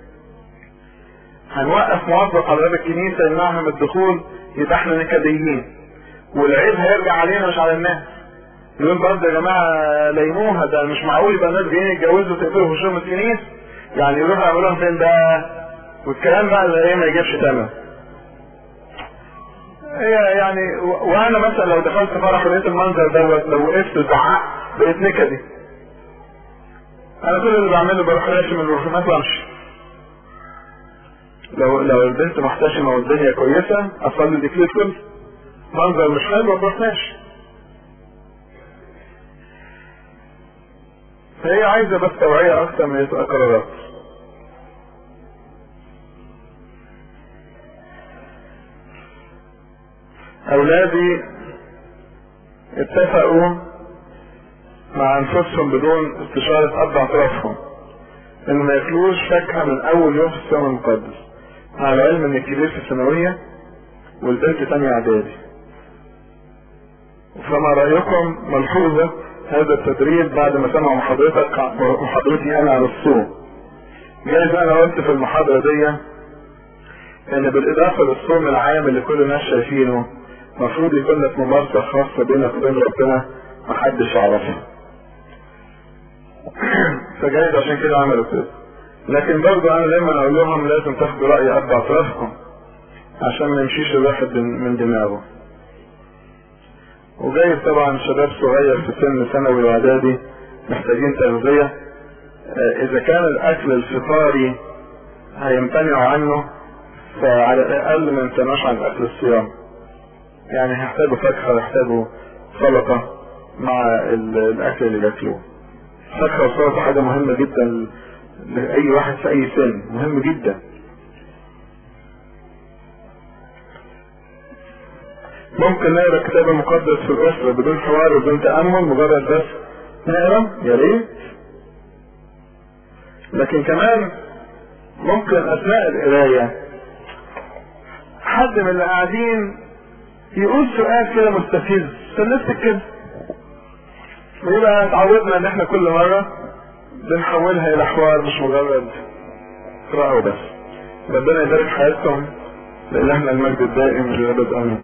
هنوقف موظف على باب الكنيسه يمنعها من الدخول، يبقى احنا نكديين والعيب هيرجع علينا مش على الناس. يقول برضه يا جماعه ليموها، ده مش معقول يبقى الناس جايين يتجوزوا تقفلوا في شؤون الكنيسه، يعني يروحوا يعملوها فين ده؟ والكلام بقى اللي ما يجيبش تمام. هي يعني وانا مثلا لو دخلت فرح ولقيت المنظر دوت، لو وقفت زعقت بقيت نكدي. انا كل اللي بعمله بروح راشم الرسومات وامشي. لو البنت محتشمه والدنيا كويسه اصلي الديكليت كله، منظر مش حلو بروح ماشي. فهي عايزه بس توعيه اكتر من يبقى قرارات. اولادي اتفقوا مع انفسهم بدون استشارة اب اعترافهم ان ما ياكلوش فاكهة من اول يوم في الصيام المقدس، مع العلم ان الكبير في الثانوية والبنت تانية اعدادي. فما رأيكم ملحوظة هذا التدريب بعد ما سمعوا محاضرتي انا عن الصوم؟ جايز انا قلت في المحاضرة دي ان بالاضافة للصوم العام اللي كل الناس شايفينه، مفروض يكون لك ممارسة خاصة بينك وبين ربنا محدش يعرفها. فجايز عشان كده عملوا كده. لكن برضه انا لما اقول لهم لازم تاخدوا رأي اب اعترافكم عشان ما يمشيش الواحد من دماغه. وجايز طبعا شباب صغير في سن ثانوي واعدادي محتاجين تغذية. اذا كان الاكل الفطاري هيمتنعوا عنه، فعلى الاقل ما يمتنعوش عن اكل الصيام. يعني هيحتاجوا فاكهة ويحتاجوا سلطة مع الاكل اللي بياكلوه. فاكهة وسلطة حاجة مهمة جدا لأي واحد في أي سن، مهم جدا. ممكن نقرا الكتاب المقدس في الأسرة بدون حوار وبدون تأمل، مجرد بس نقرا يا ريت. لكن كمان ممكن أثناء القراية حد من اللي قاعدين يقول سؤال كده مستفز فلنفسك كده، ويبقى اتعودنا ان احنا كل مرة بنحولها الى حوار مش مجرد قراءة وبس. ربنا يبارك حياتكم، لإلهنا المجد الدائم للأبد آمين.